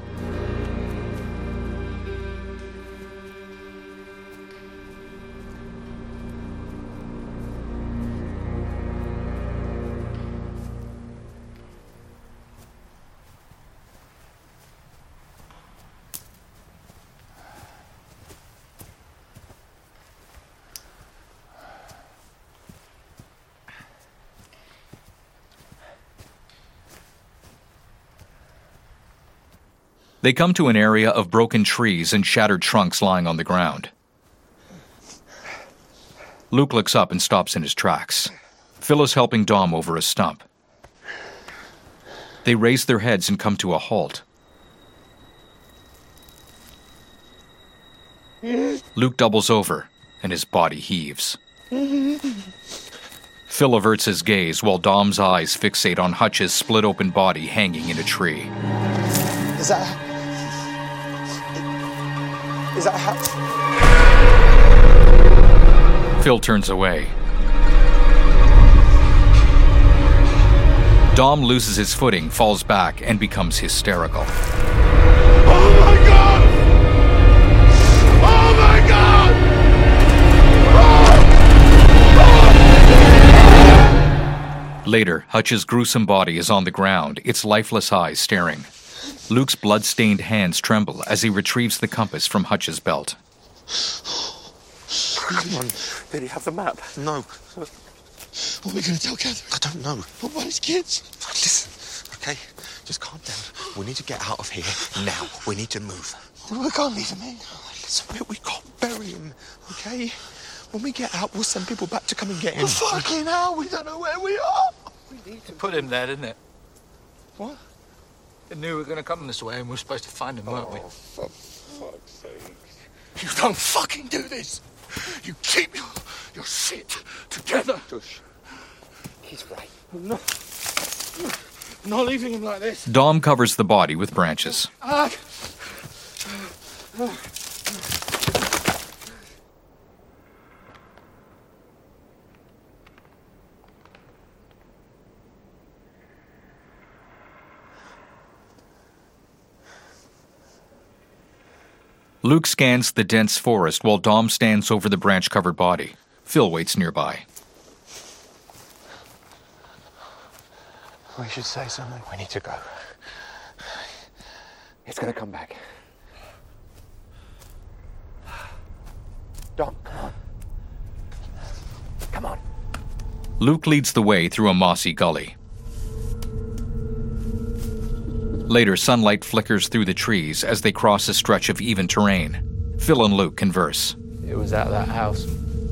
They come to an area of broken trees and shattered trunks lying on the ground. Luke looks up and stops in his tracks. Phil is helping Dom over a stump. They raise their heads and come to a halt. Luke doubles over, and his body heaves. Phil averts his gaze while Dom's eyes fixate on Hutch's split-open body hanging in a tree. Is that Hutch? Phil turns away. Dom loses his footing, falls back, and becomes hysterical. Oh my God! Oh my God! Later, Hutch's gruesome body is on the ground, its lifeless eyes staring. Luke's blood-stained hands tremble as he retrieves the compass from Hutch's belt. Come on, did he have the map? No. What are we going to tell Catherine? I don't know. What about his kids? Listen, okay? Just calm down. We need to get out of here now. We need to move. We can't leave him in. Listen, we can't bury him, okay? When we get out, we'll send people back to come and get him. Fucking hell, we don't know where we are. We need to put him there, didn't it? What? They knew we were going to come this way and we were supposed to find him, weren't we? For fuck's sake. You don't fucking do this. You keep your shit together. Tush. He's right. No. I'm not leaving him like this. Dom covers the body with branches. Luke scans the dense forest while Dom stands over the branch-covered body. Phil waits nearby. We should say something. We need to go. It's gonna come back. Dom, come on. Come on. Luke leads the way through a mossy gully. Later, sunlight flickers through the trees as they cross a stretch of even terrain. Phil and Luke converse. It was at that house.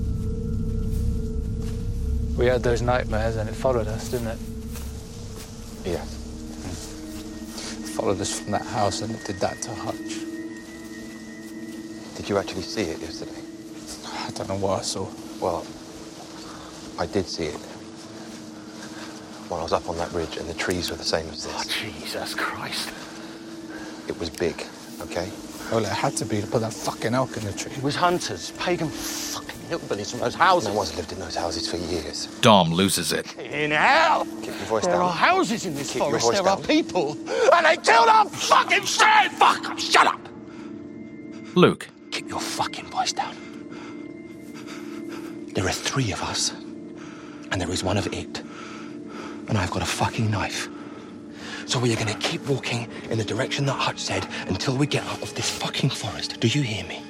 We had those nightmares and it followed us, didn't it? Yeah. It followed us from that house and it did that to Hutch. Did you actually see it yesterday? I don't know what I saw. Well, I did see it. When I was up on that ridge and the trees were the same as this. Oh, Jesus Christ. It was big, okay? Well, it had to be to put that fucking elk in the tree. It was hunters, pagan fucking hillbillies from those houses. No one's lived in those houses for years. Dom loses it. In hell! Keep your voice There down. are houses in this Keep your forest, voice there are down. people, and they killed our fucking friend! Fuck! Shut up! Luke. Keep your fucking voice down. There are 3 of us, and there is one of it. And I've got a fucking knife. So we are going to keep walking in the direction that Hutch said until we get out of this fucking forest. Do you hear me?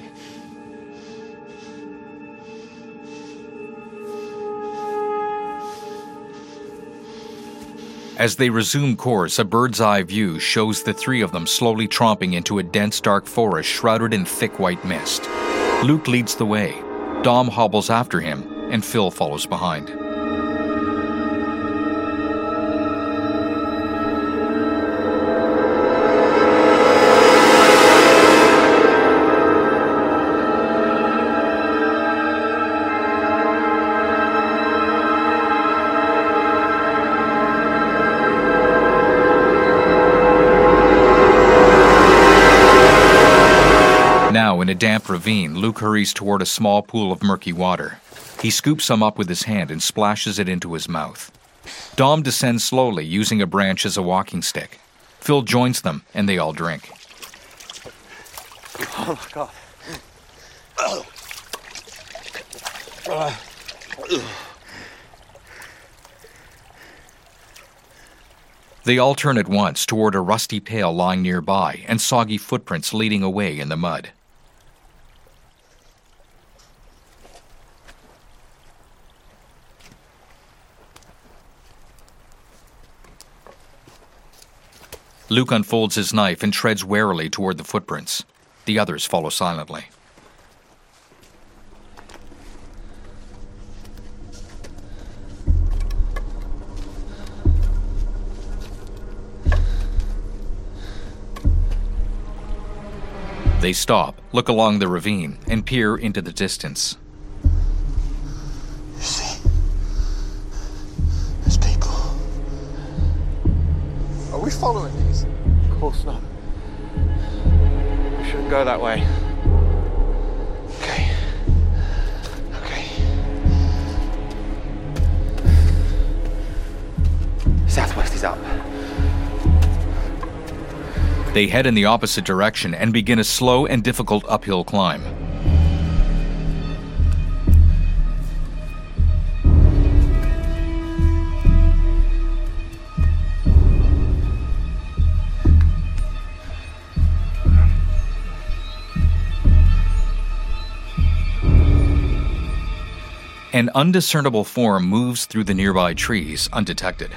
As they resume course, a bird's-eye view shows the three of them slowly tromping into a dense, dark forest shrouded in thick white mist. Luke leads the way. Dom hobbles after him, and Phil follows behind. Now, in a damp ravine, Luke hurries toward a small pool of murky water. He scoops some up with his hand and splashes it into his mouth. Dom descends slowly, using a branch as a walking stick. Phil joins them, and they all drink. Oh, my God. They all turn at once toward a rusty pail lying nearby and soggy footprints leading away in the mud. Luke unfolds his knife and treads warily toward the footprints. The others follow silently. They stop, look along the ravine, and peer into the distance. You see? There's people. Are we following these? Of course not. We shouldn't go that way. Okay. Okay. Southwest is up. They head in the opposite direction and begin a slow and difficult uphill climb. An undiscernible form moves through the nearby trees undetected.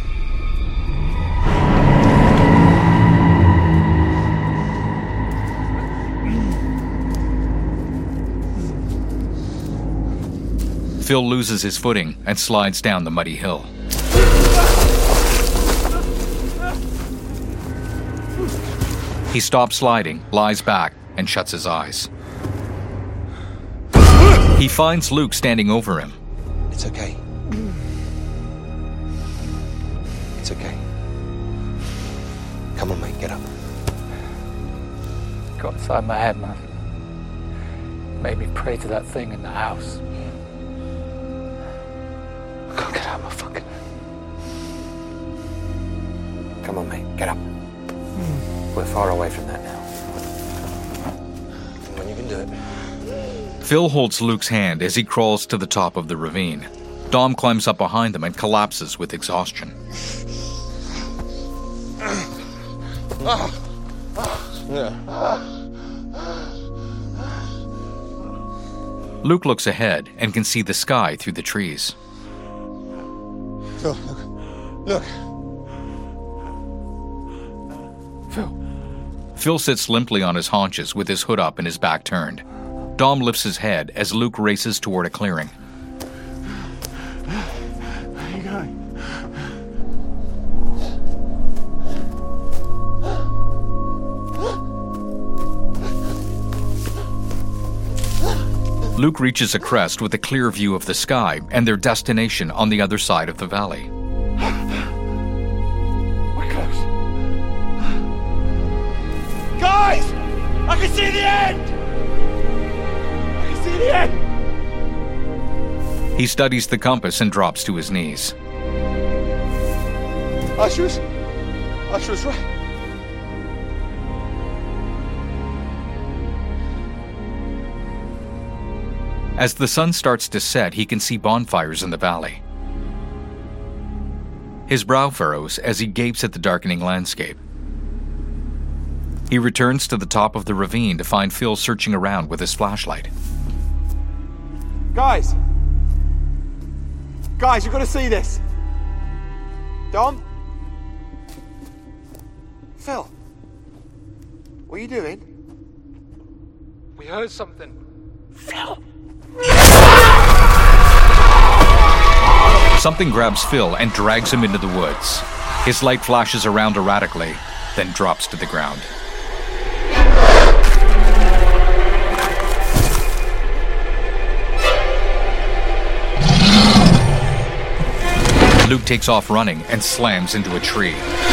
Phil loses his footing and slides down the muddy hill. He stops sliding, lies back, and shuts his eyes. He finds Luke standing over him. It's okay. It's okay. Come on, mate, get up. Got inside my head, man. Made me pray to that thing in the house. I can't get out of my fucking... Come on, mate, get up. We're far away from that now. Come on, you can do it. Phil holds Luke's hand as he crawls to the top of the ravine. Dom climbs up behind them and collapses with exhaustion. Luke looks ahead and can see the sky through the trees. Phil, look. Phil sits limply on his haunches with his hood up and his back turned. Dom lifts his head as Luke races toward a clearing. Where are you going? Luke reaches a crest with a clear view of the sky and their destination on the other side of the valley. We're close. Guys! I can see the end! I can see the end! He studies the compass and drops to his knees. Usher was right. As the sun starts to set, he can see bonfires in the valley. His brow furrows as he gapes at the darkening landscape. He returns to the top of the ravine to find Phil searching around with his flashlight. Guys! Guys, you've got to see this! Dom? Phil? What are you doing? We heard something. Phil! Something grabs Phil and drags him into the woods. His light flashes around erratically, then drops to the ground. Luke takes off running and slams into a tree.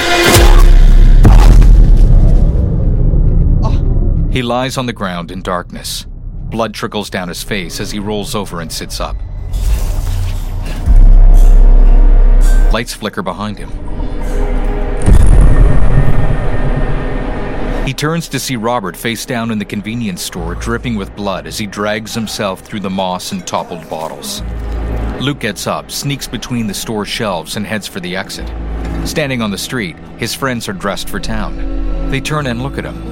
He lies on the ground in darkness. Blood trickles down his face as he rolls over and sits up. Lights flicker behind him. He turns to see Robert face down in the convenience store, dripping with blood as he drags himself through the moss and toppled bottles. Luke gets up, sneaks between the store shelves, and heads for the exit. Standing on the street, his friends are dressed for town. They turn and look at him.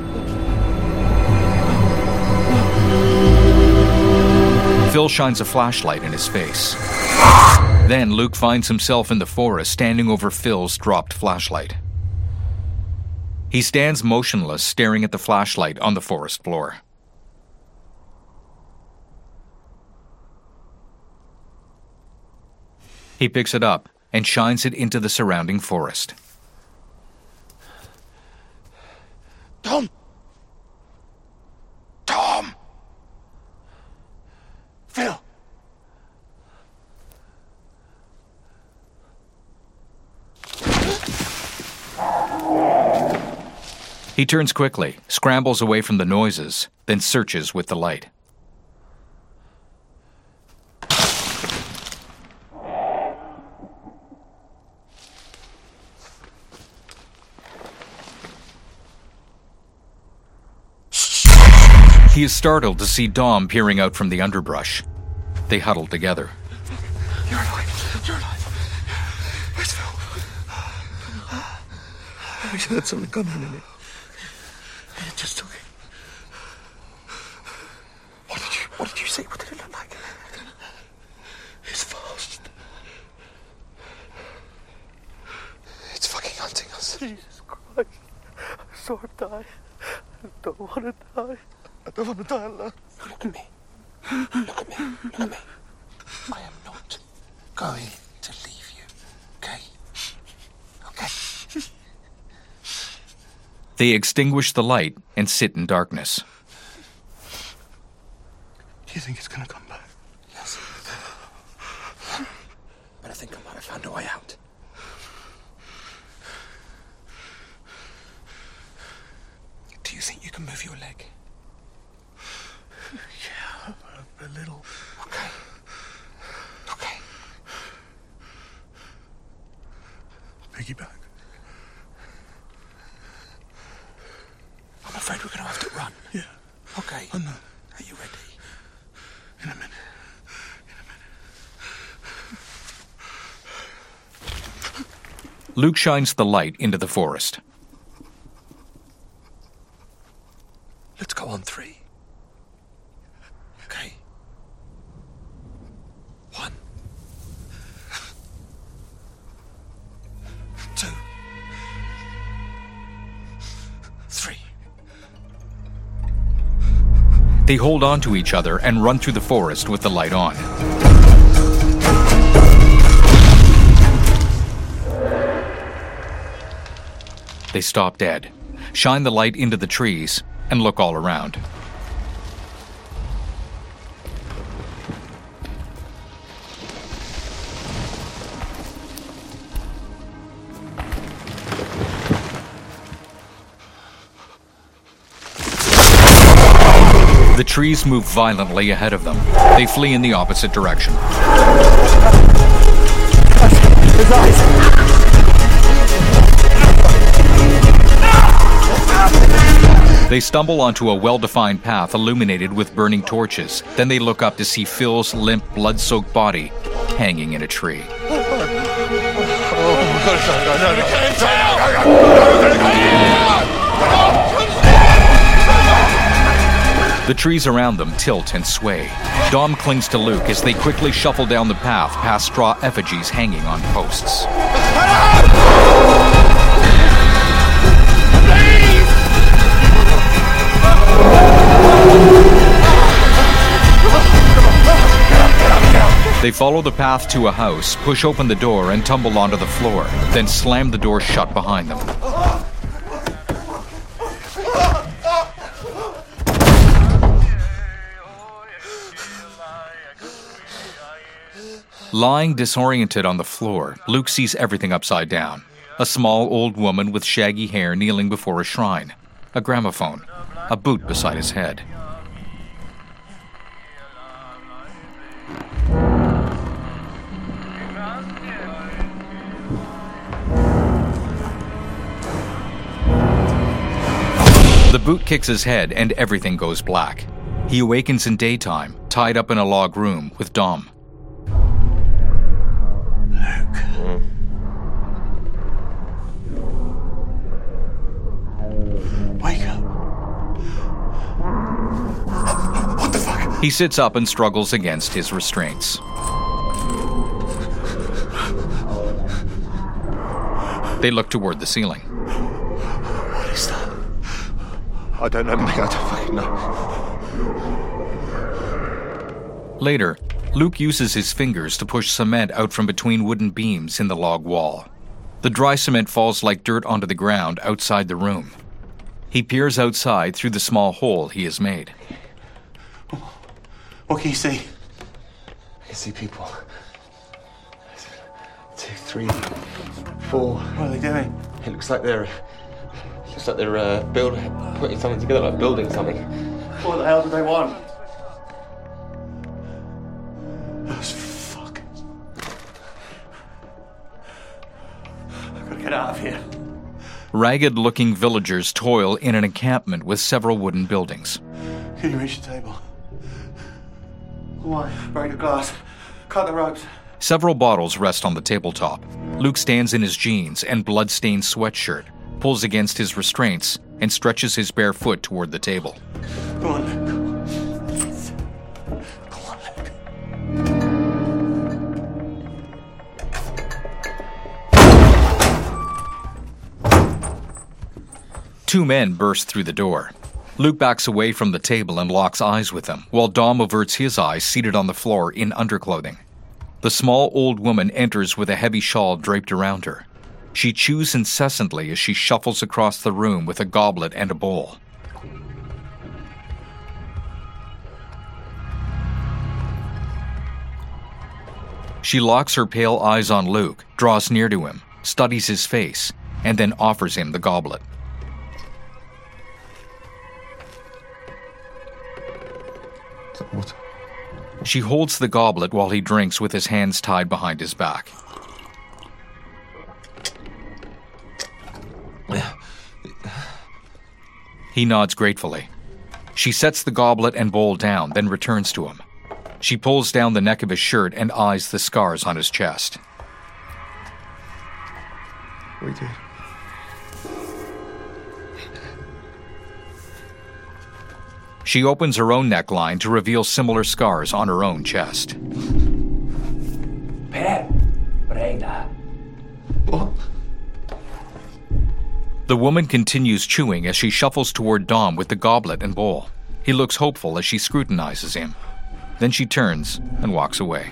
Phil shines a flashlight in his face. Then Luke finds himself in the forest, standing over Phil's dropped flashlight. He stands motionless, staring at the flashlight on the forest floor. He picks it up and shines it into the surrounding forest. Tom! Tom! Phil! He turns quickly, scrambles away from the noises, then searches with the light. He is startled to see Dom peering out from the underbrush. They huddle together. You're alive. You're alive. Where's Phil? We heard something coming in it. It just took it. What did you see? What did it look like? It's fast. It's fucking hunting us. Jesus Christ. I saw him die. I don't want to die. I don't want to die alone. Look at me. Look at me. Look at me. I am not going to leave you, okay? Okay? They extinguish the light and sit in darkness. Do you think it's going to come back? Yes. But I think I might have found a way out. Do you think you can move your leg? Yeah, a little. Okay. Okay. Piggyback. I'm afraid we're going to have to run. Yeah. Okay. I know. Are you ready? In a minute. Luke shines the light into the forest. Let's go on 3. Okay. 1. 2. 3. They hold on to each other and run through the forest with the light on. They stop dead, shine the light into the trees, and look all around. The trees move violently ahead of them. They flee in the opposite direction. His eyes! They stumble onto a well-defined path illuminated with burning torches. Then they look up to see Phil's limp, blood-soaked body hanging in a tree. Oh. The trees around them tilt and sway. Dom clings to Luke as they quickly shuffle down the path past straw effigies hanging on posts. They follow the path to a house, push open the door, and tumble onto the floor, then slam the door shut behind them. Lying disoriented on the floor, Luke sees everything upside down. A small old woman with shaggy hair kneeling before a shrine, a gramophone, a boot beside his head. The boot kicks his head and everything goes black. He awakens in daytime, tied up in a log room with Dom. Wake up. What the fuck? He sits up and struggles against his restraints. They look toward the ceiling. What is that? I don't know, mate. I don't fucking know. Later, Luke uses his fingers to push cement out from between wooden beams in the log wall. The dry cement falls like dirt onto the ground outside the room. He peers outside through the small hole he has made. What can you see? I can see people. 2, 3, 4. What are they doing? It looks like they're putting something together, like building something. What the hell do they want? Those fuckers. I've got to get out of here. Ragged-looking villagers toil in an encampment with several wooden buildings. Can you reach the table? Why? Break the glass. Cut the ropes. Several bottles rest on the tabletop. Luke stands in his jeans and blood-stained sweatshirt, pulls against his restraints, and stretches his bare foot toward the table. Go on, Luke. Two men burst through the door. Luke backs away from the table and locks eyes with them, while Dom averts his eyes seated on the floor in underclothing. The small old woman enters with a heavy shawl draped around her. She chews incessantly as she shuffles across the room with a goblet and a bowl. She locks her pale eyes on Luke, draws near to him, studies his face, and then offers him the goblet. What? She holds the goblet while he drinks with his hands tied behind his back. He nods gratefully. She sets the goblet and bowl down, then returns to him. She pulls down the neck of his shirt and eyes the scars on his chest. We did. She opens her own neckline to reveal similar scars on her own chest. Bad, but ain't that. What? The woman continues chewing as she shuffles toward Dom with the goblet and bowl. He looks hopeful as she scrutinizes him. Then she turns and walks away.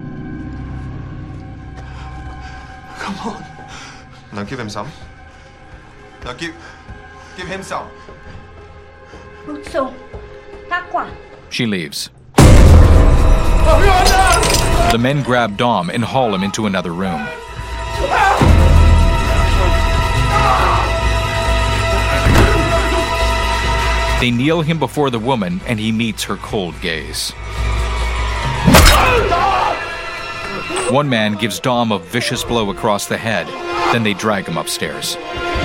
Come on. No, give him some. No, give him some. She leaves. The men grab Dom and haul him into another room. They kneel him before the woman, and he meets her cold gaze. One man gives Dom a vicious blow across the head, then they drag him upstairs.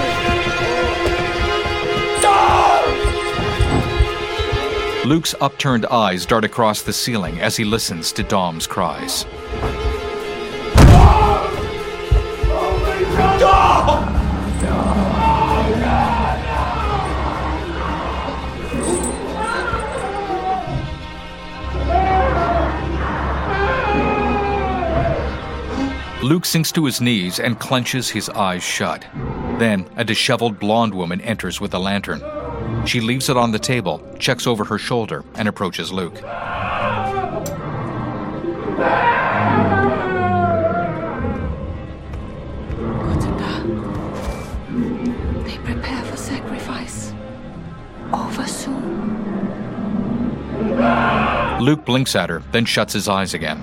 Luke's upturned eyes dart across the ceiling as he listens to Dom's cries. Luke sinks to his knees and clenches his eyes shut. Then, a disheveled blonde woman enters with a lantern. She leaves it on the table, checks over her shoulder, and approaches Luke. They prepare for sacrifice. Over soon. Luke blinks at her, then shuts his eyes again.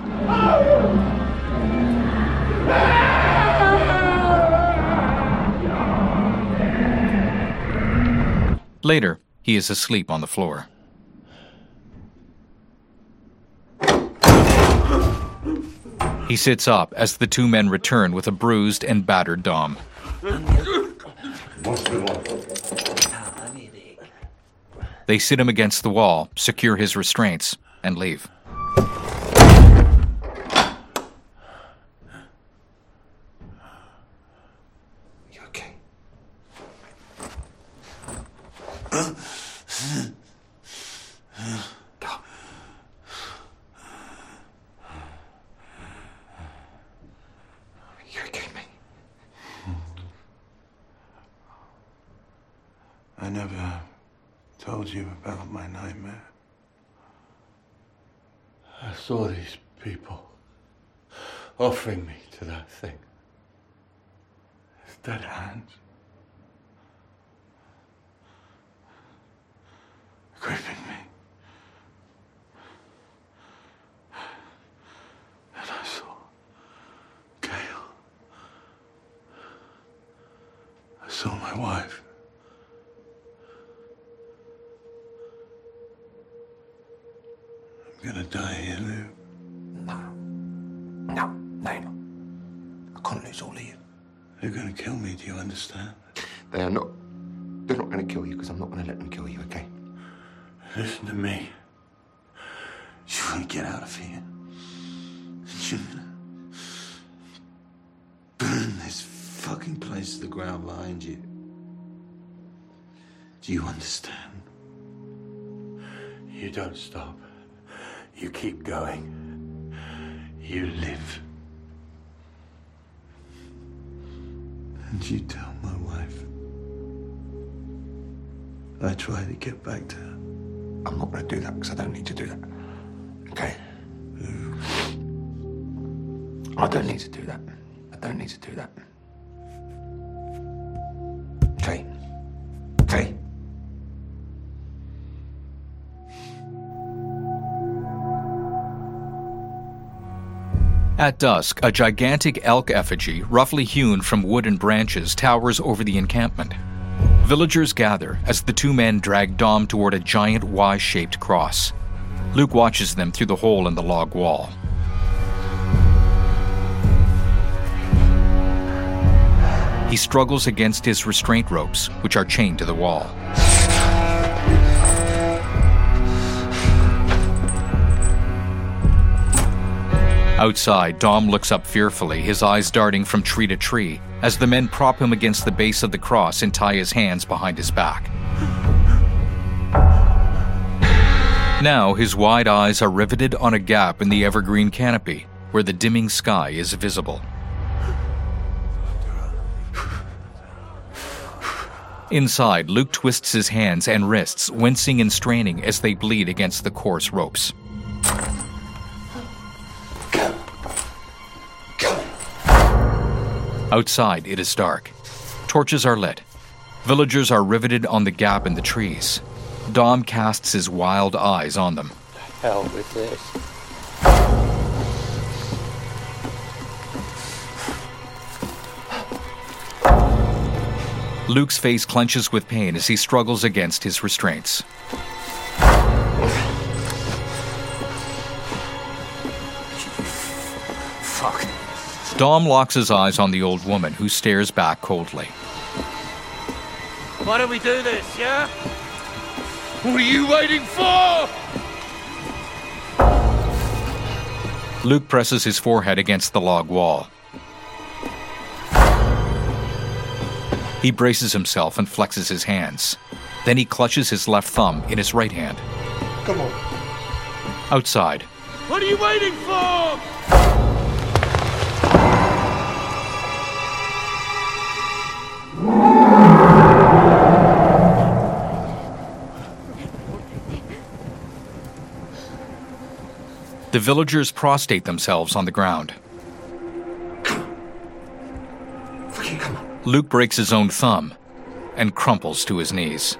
Later, he is asleep on the floor. He sits up as the two men return with a bruised and battered Dom. They sit him against the wall, secure his restraints, and leave. You okay? Go. You okay, mate? I never told you about my nightmare. I saw these people offering me to that thing. His dead hands. Gripping me. And I saw Gail. I saw my wife. I'm gonna die here, Luke. No. I can't lose all of you. They're gonna kill me, do you understand? They're not gonna kill you because I'm not gonna let them kill you, okay? Listen to me. You wanna get out of here. You're gonna burn this fucking place to the ground behind you. Do you understand? You don't stop. You keep going. You live. And you tell my wife I try to get back to her. I'm not going to do that because I don't need to do that. Okay? I don't need to do that. Okay? Okay? At dusk, a gigantic elk effigy, roughly hewn from wood and branches, towers over the encampment. Villagers gather as the two men drag Dom toward a giant Y-shaped cross. Luke watches them through the hole in the log wall. He struggles against his restraint ropes, which are chained to the wall. Outside, Dom looks up fearfully, his eyes darting from tree to tree, as the men prop him against the base of the cross and tie his hands behind his back. Now, his wide eyes are riveted on a gap in the evergreen canopy, where the dimming sky is visible. Inside, Luke twists his hands and wrists, wincing and straining as they bleed against the coarse ropes. Outside, it is dark. Torches are lit. Villagers are riveted on the gap in the trees. Dom casts his wild eyes on them. Hell with this. Luke's face clenches with pain as he struggles against his restraints. Fuck. Dom locks his eyes on the old woman, who stares back coldly. Why don't we do this, yeah? What are you waiting for? Luke presses his forehead against the log wall. He braces himself and flexes his hands. Then he clutches his left thumb in his right hand. Come on. Outside, What are you waiting for? The villagers prostrate themselves on the ground. Luke breaks his own thumb and crumples to his knees.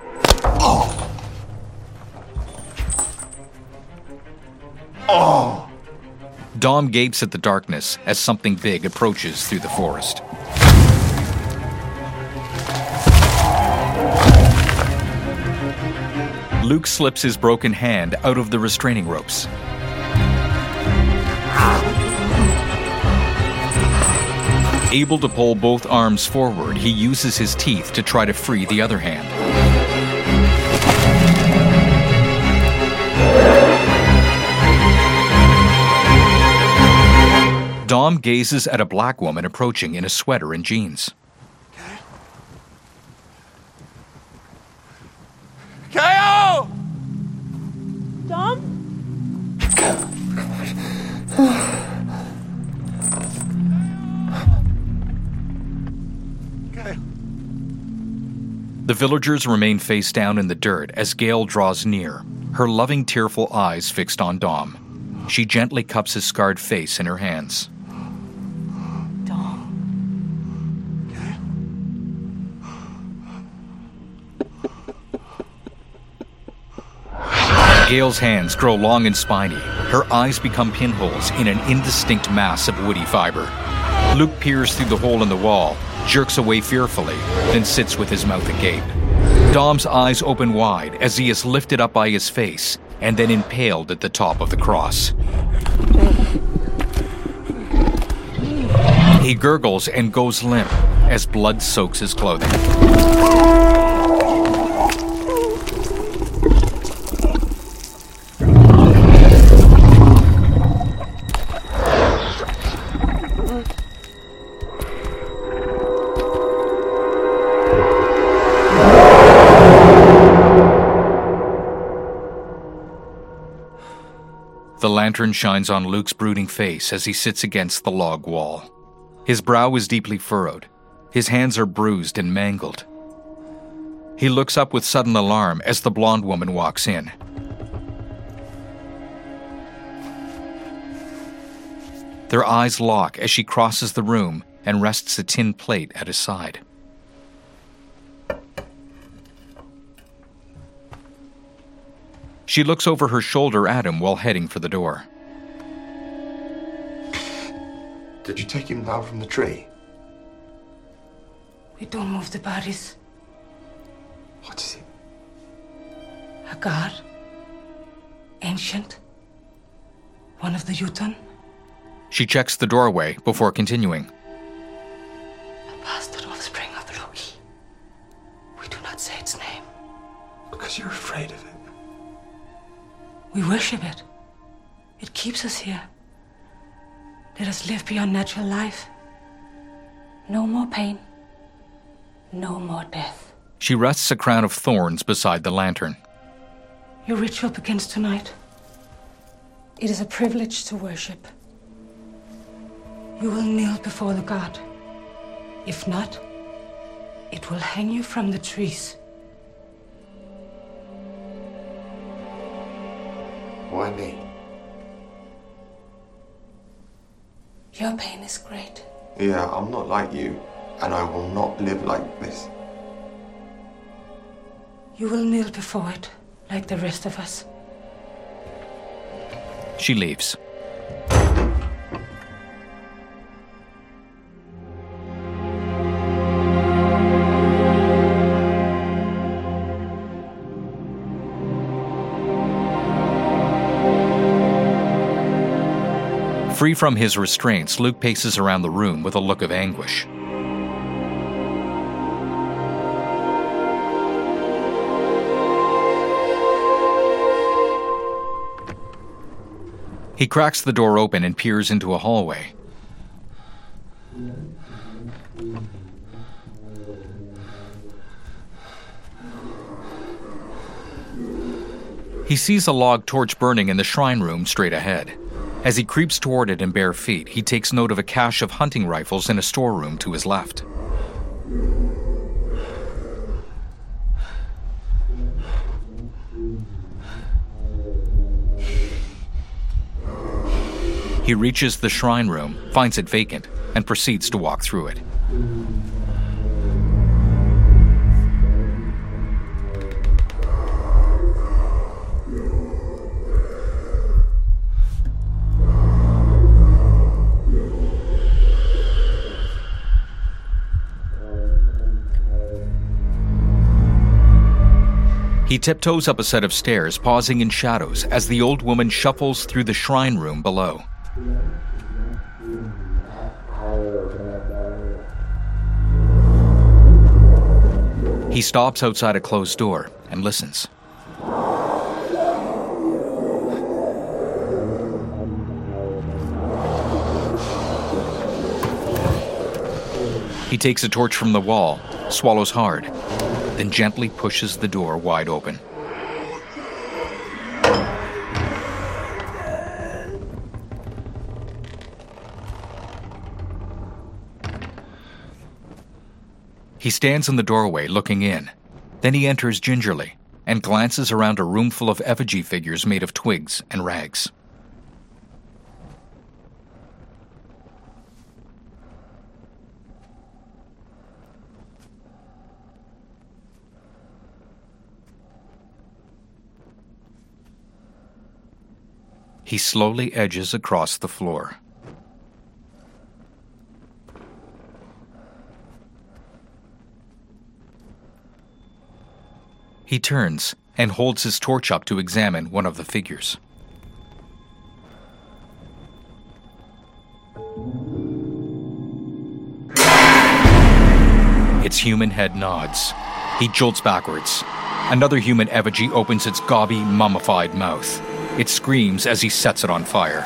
Dom gapes at the darkness as something big approaches through the forest. Luke slips his broken hand out of the restraining ropes. Able to pull both arms forward, he uses his teeth to try to free the other hand. Dom gazes at a black woman approaching in a sweater and jeans. KO! Dom? The villagers remain face down in the dirt as Gail draws near, her loving, tearful eyes fixed on Dom. She gently cups his scarred face in her hands. Gail's hands grow long and spiny. Her eyes become pinholes in an indistinct mass of woody fiber. Luke peers through the hole in the wall, jerks away fearfully, then sits with his mouth agape. Dom's eyes open wide as he is lifted up by his face and then impaled at the top of the cross. He gurgles and goes limp as blood soaks his clothing. The lantern shines on Luke's brooding face as he sits against the log wall. His brow is deeply furrowed. His hands are bruised and mangled. He looks up with sudden alarm as the blonde woman walks in. Their eyes lock as she crosses the room and rests a tin plate at his side. She looks over her shoulder at him while heading for the door. Did you take him down from the tree? We don't move the bodies. What is it? A god. Ancient. One of the Jotun. She checks the doorway before continuing. A bastard offspring of the Loki. We do not say its name. Because you're afraid of it. We worship it. It keeps us here. Let us live beyond natural life. No more pain. No more death. She rests a crown of thorns beside the lantern. Your ritual begins tonight. It is a privilege to worship. You will kneel before the god. If not, it will hang you from the trees. Why me? Your pain is great. Yeah, I'm not like you, and I will not live like this. You will kneel before it, like the rest of us. She leaves. Free from his restraints, Luke paces around the room with a look of anguish. He cracks the door open and peers into a hallway. He sees a log torch burning in the shrine room straight ahead. As he creeps toward it in bare feet, he takes note of a cache of hunting rifles in a storeroom to his left. He reaches the shrine room, finds it vacant, and proceeds to walk through it. He tiptoes up a set of stairs, pausing in shadows as the old woman shuffles through the shrine room below. He stops outside a closed door and listens. He takes a torch from the wall, swallows hard, then gently pushes the door wide open. He stands in the doorway looking in. Then he enters gingerly and glances around a room full of effigy figures made of twigs and rags. He slowly edges across the floor. He turns and holds his torch up to examine one of the figures. Its human head nods. He jolts backwards. Another human effigy opens its gaudy, mummified mouth. It screams as he sets it on fire.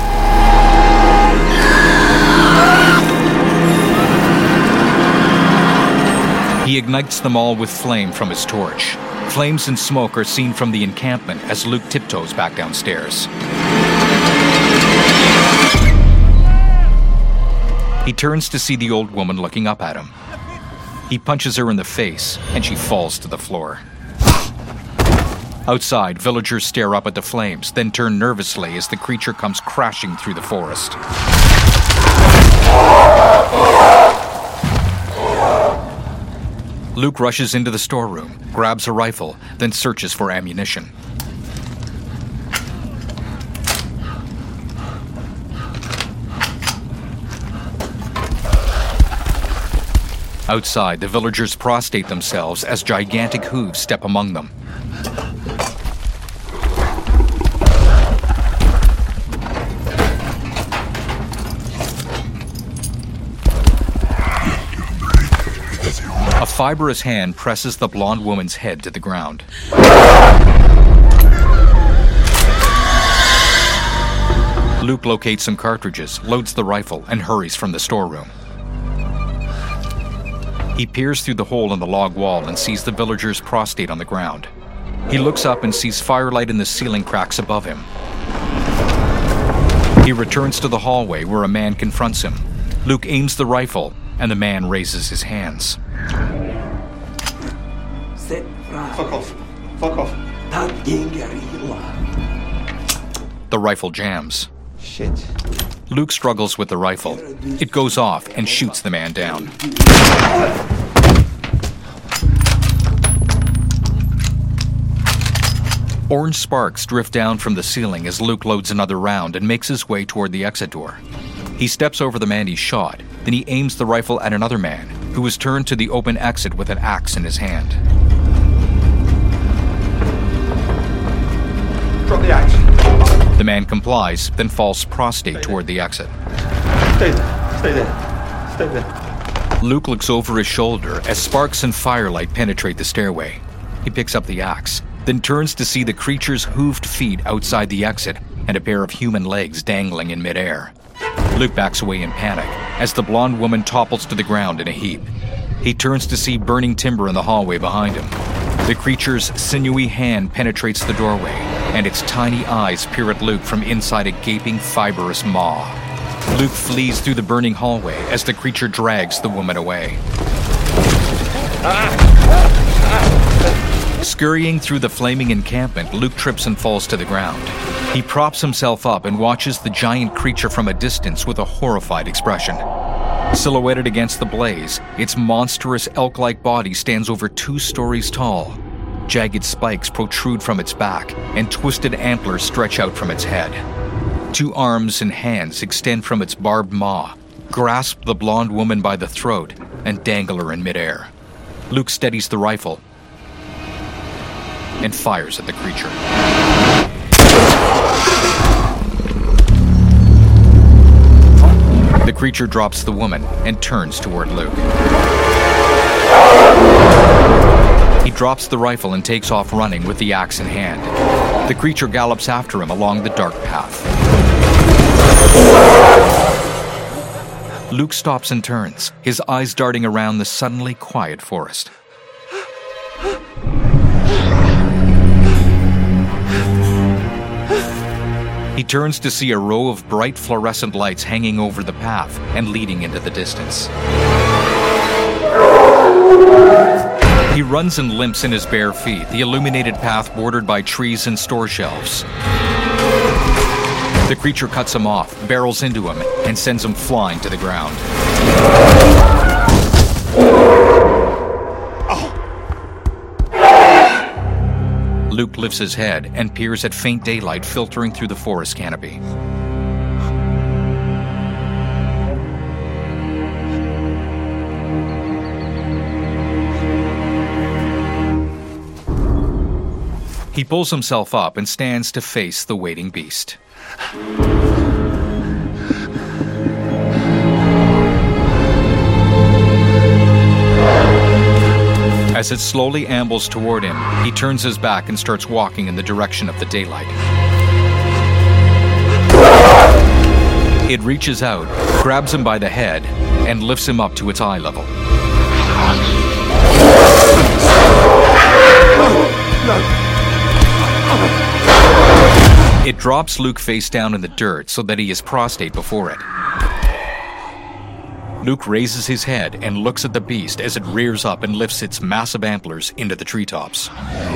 He ignites them all with flame from his torch. Flames and smoke are seen from the encampment as Luke tiptoes back downstairs. He turns to see the old woman looking up at him. He punches her in the face, and she falls to the floor. Outside, villagers stare up at the flames, then turn nervously as the creature comes crashing through the forest. Luke rushes into the storeroom, grabs a rifle, then searches for ammunition. Outside, the villagers prostrate themselves as gigantic hooves step among them. A fibrous hand presses the blonde woman's head to the ground. Luke locates some cartridges, loads the rifle, and hurries from the storeroom. He peers through the hole in the log wall and sees the villagers prostrate on the ground. He looks up and sees firelight in the ceiling cracks above him. He returns to the hallway where a man confronts him. Luke aims the rifle, and the man raises his hands. Fuck off. Fuck off. The rifle jams. Shit. Luke struggles with the rifle. It goes off and shoots the man down. Orange sparks drift down from the ceiling as Luke loads another round and makes his way toward the exit door. He steps over the man he shot, then he aims the rifle at another man, who is turned to the open exit with an axe in his hand. Drop the axe. The man complies, then falls prostrate toward the exit. Stay there. Stay there. Stay there. Luke looks over his shoulder as sparks and firelight penetrate the stairway. He picks up the axe, then turns to see the creature's hooved feet outside the exit and a pair of human legs dangling in midair. Luke backs away in panic as the blonde woman topples to the ground in a heap. He turns to see burning timber in the hallway behind him. The creature's sinewy hand penetrates the doorway, and its tiny eyes peer at Luke from inside a gaping, fibrous maw. Luke flees through the burning hallway as the creature drags the woman away. Scurrying through the flaming encampment, Luke trips and falls to the ground. He props himself up and watches the giant creature from a distance with a horrified expression. Silhouetted against the blaze, its monstrous elk-like body stands over 2 stories tall. Jagged spikes protrude from its back, and twisted antlers stretch out from its head. 2 arms and hands extend from its barbed maw, grasp the blonde woman by the throat, and dangle her in midair. Luke steadies the rifle and fires at the creature. The creature drops the woman and turns toward Luke. He drops the rifle and takes off running with the axe in hand. The creature gallops after him along the dark path. Luke stops and turns, his eyes darting around the suddenly quiet forest. He turns to see a row of bright fluorescent lights hanging over the path and leading into the distance. He runs and limps in his bare feet, the illuminated path bordered by trees and store shelves. The creature cuts him off, barrels into him, and sends him flying to the ground. Luke lifts his head and peers at faint daylight filtering through the forest canopy. He pulls himself up and stands to face the waiting beast. As it slowly ambles toward him, he turns his back and starts walking in the direction of the daylight. It reaches out, grabs him by the head, and lifts him up to its eye level. It drops Luke face down in the dirt so that he is prostrate before it. Luke raises his head and looks at the beast as it rears up and lifts its massive antlers into the treetops.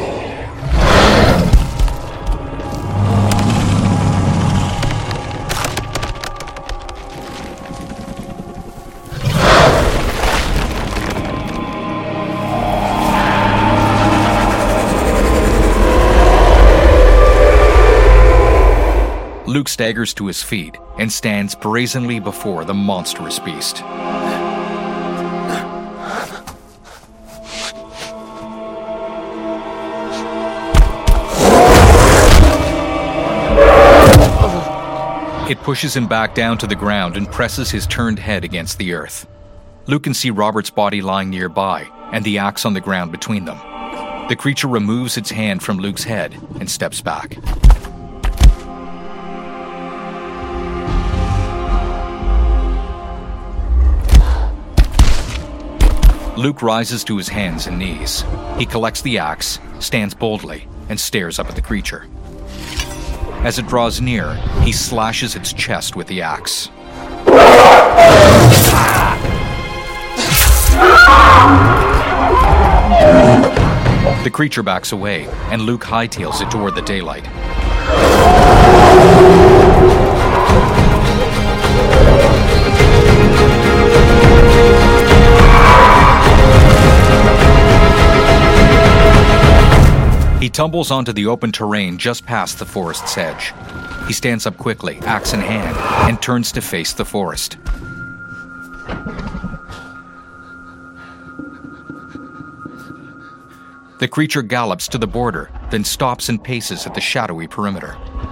Luke staggers to his feet and stands brazenly before the monstrous beast. It pushes him back down to the ground and presses his turned head against the earth. Luke can see Robert's body lying nearby and the axe on the ground between them. The creature removes its hand from Luke's head and steps back. Luke rises to his hands and knees. He collects the axe, stands boldly, and stares up at the creature. As it draws near, he slashes its chest with the axe. The creature backs away, and Luke hightails it toward the daylight. He tumbles onto the open terrain just past the forest's edge. He stands up quickly, axe in hand, and turns to face the forest. The creature gallops to the border, then stops and paces at the shadowy perimeter.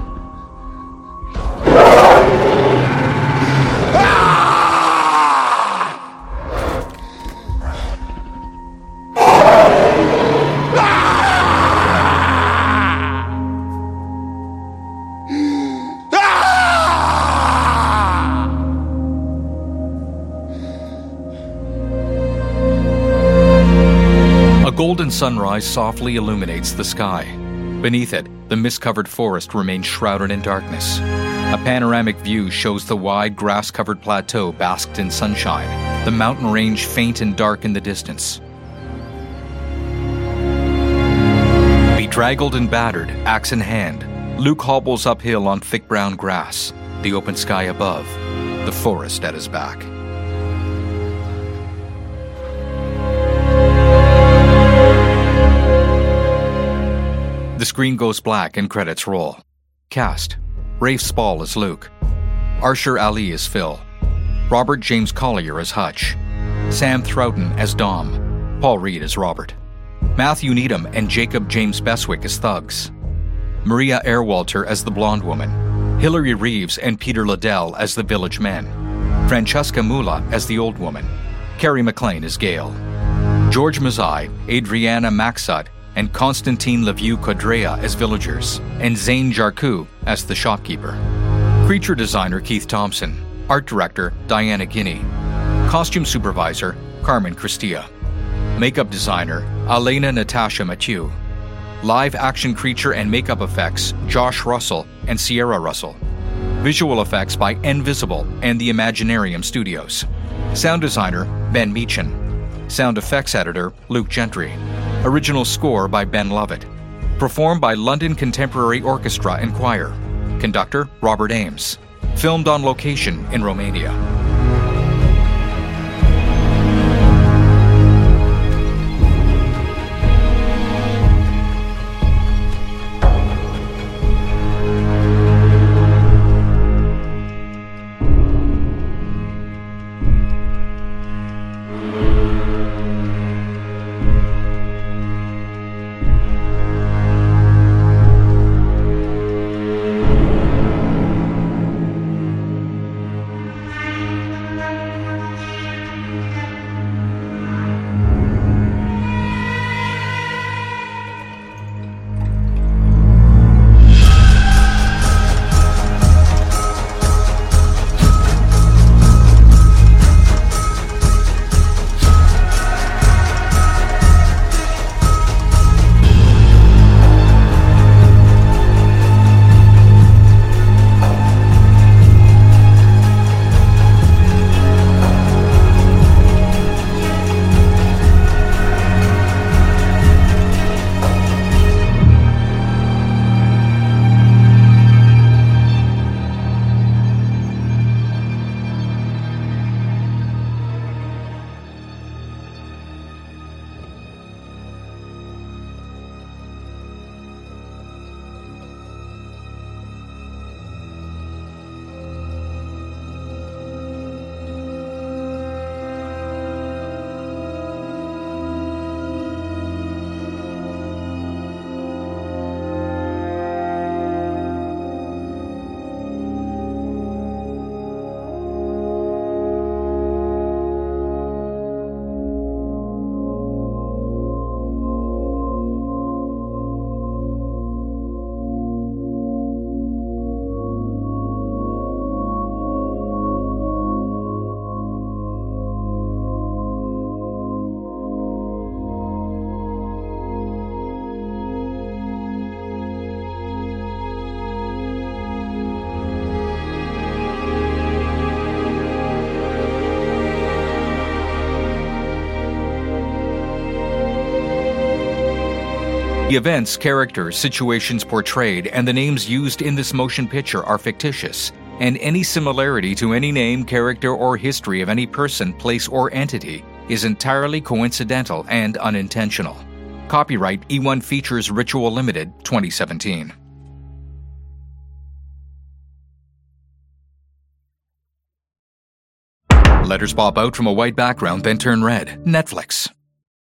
Golden sunrise softly illuminates the sky. Beneath it, the mist-covered forest remains shrouded in darkness. A panoramic view shows the wide, grass-covered plateau basked in sunshine, the mountain range faint and dark in the distance. Bedraggled and battered, axe in hand, Luke hobbles uphill on thick brown grass, the open sky above, the forest at his back. The screen goes black and credits roll. Cast: Rafe Spall as Luke, Arshur Ali as Phil, Robert James Collier as Hutch, Sam Troughton as Dom, Paul Reed as Robert, Matthew Needham and Jacob James Beswick as Thugs, Maria Airwalter as the blonde woman, Hilary Reeves and Peter Liddell as the village men, Francesca Mula as the old woman, Carrie McLean as Gail, George Mazzai, Adriana Maxut, and Constantine Levieux Codrea as villagers, and Zane Jarku as the shopkeeper. Creature designer Keith Thompson, art director Diana Guinea, costume supervisor Carmen Cristia, makeup designer Elena Natasha Mathieu, live action creature and makeup effects Josh Russell and Sierra Russell, visual effects by Invisible and the Imaginarium Studios, sound designer Ben Meechan, sound effects editor Luke Gentry, original score by Ben Lovett, performed by London Contemporary Orchestra and Choir, conductor Robert Ames, filmed on location in Romania. The events, characters, situations portrayed, and the names used in this motion picture are fictitious, and any similarity to any name, character, or history of any person, place, or entity is entirely coincidental and unintentional. Copyright E1 Features Ritual Limited, 2017. Letters pop out from a white background, then turn red. Netflix.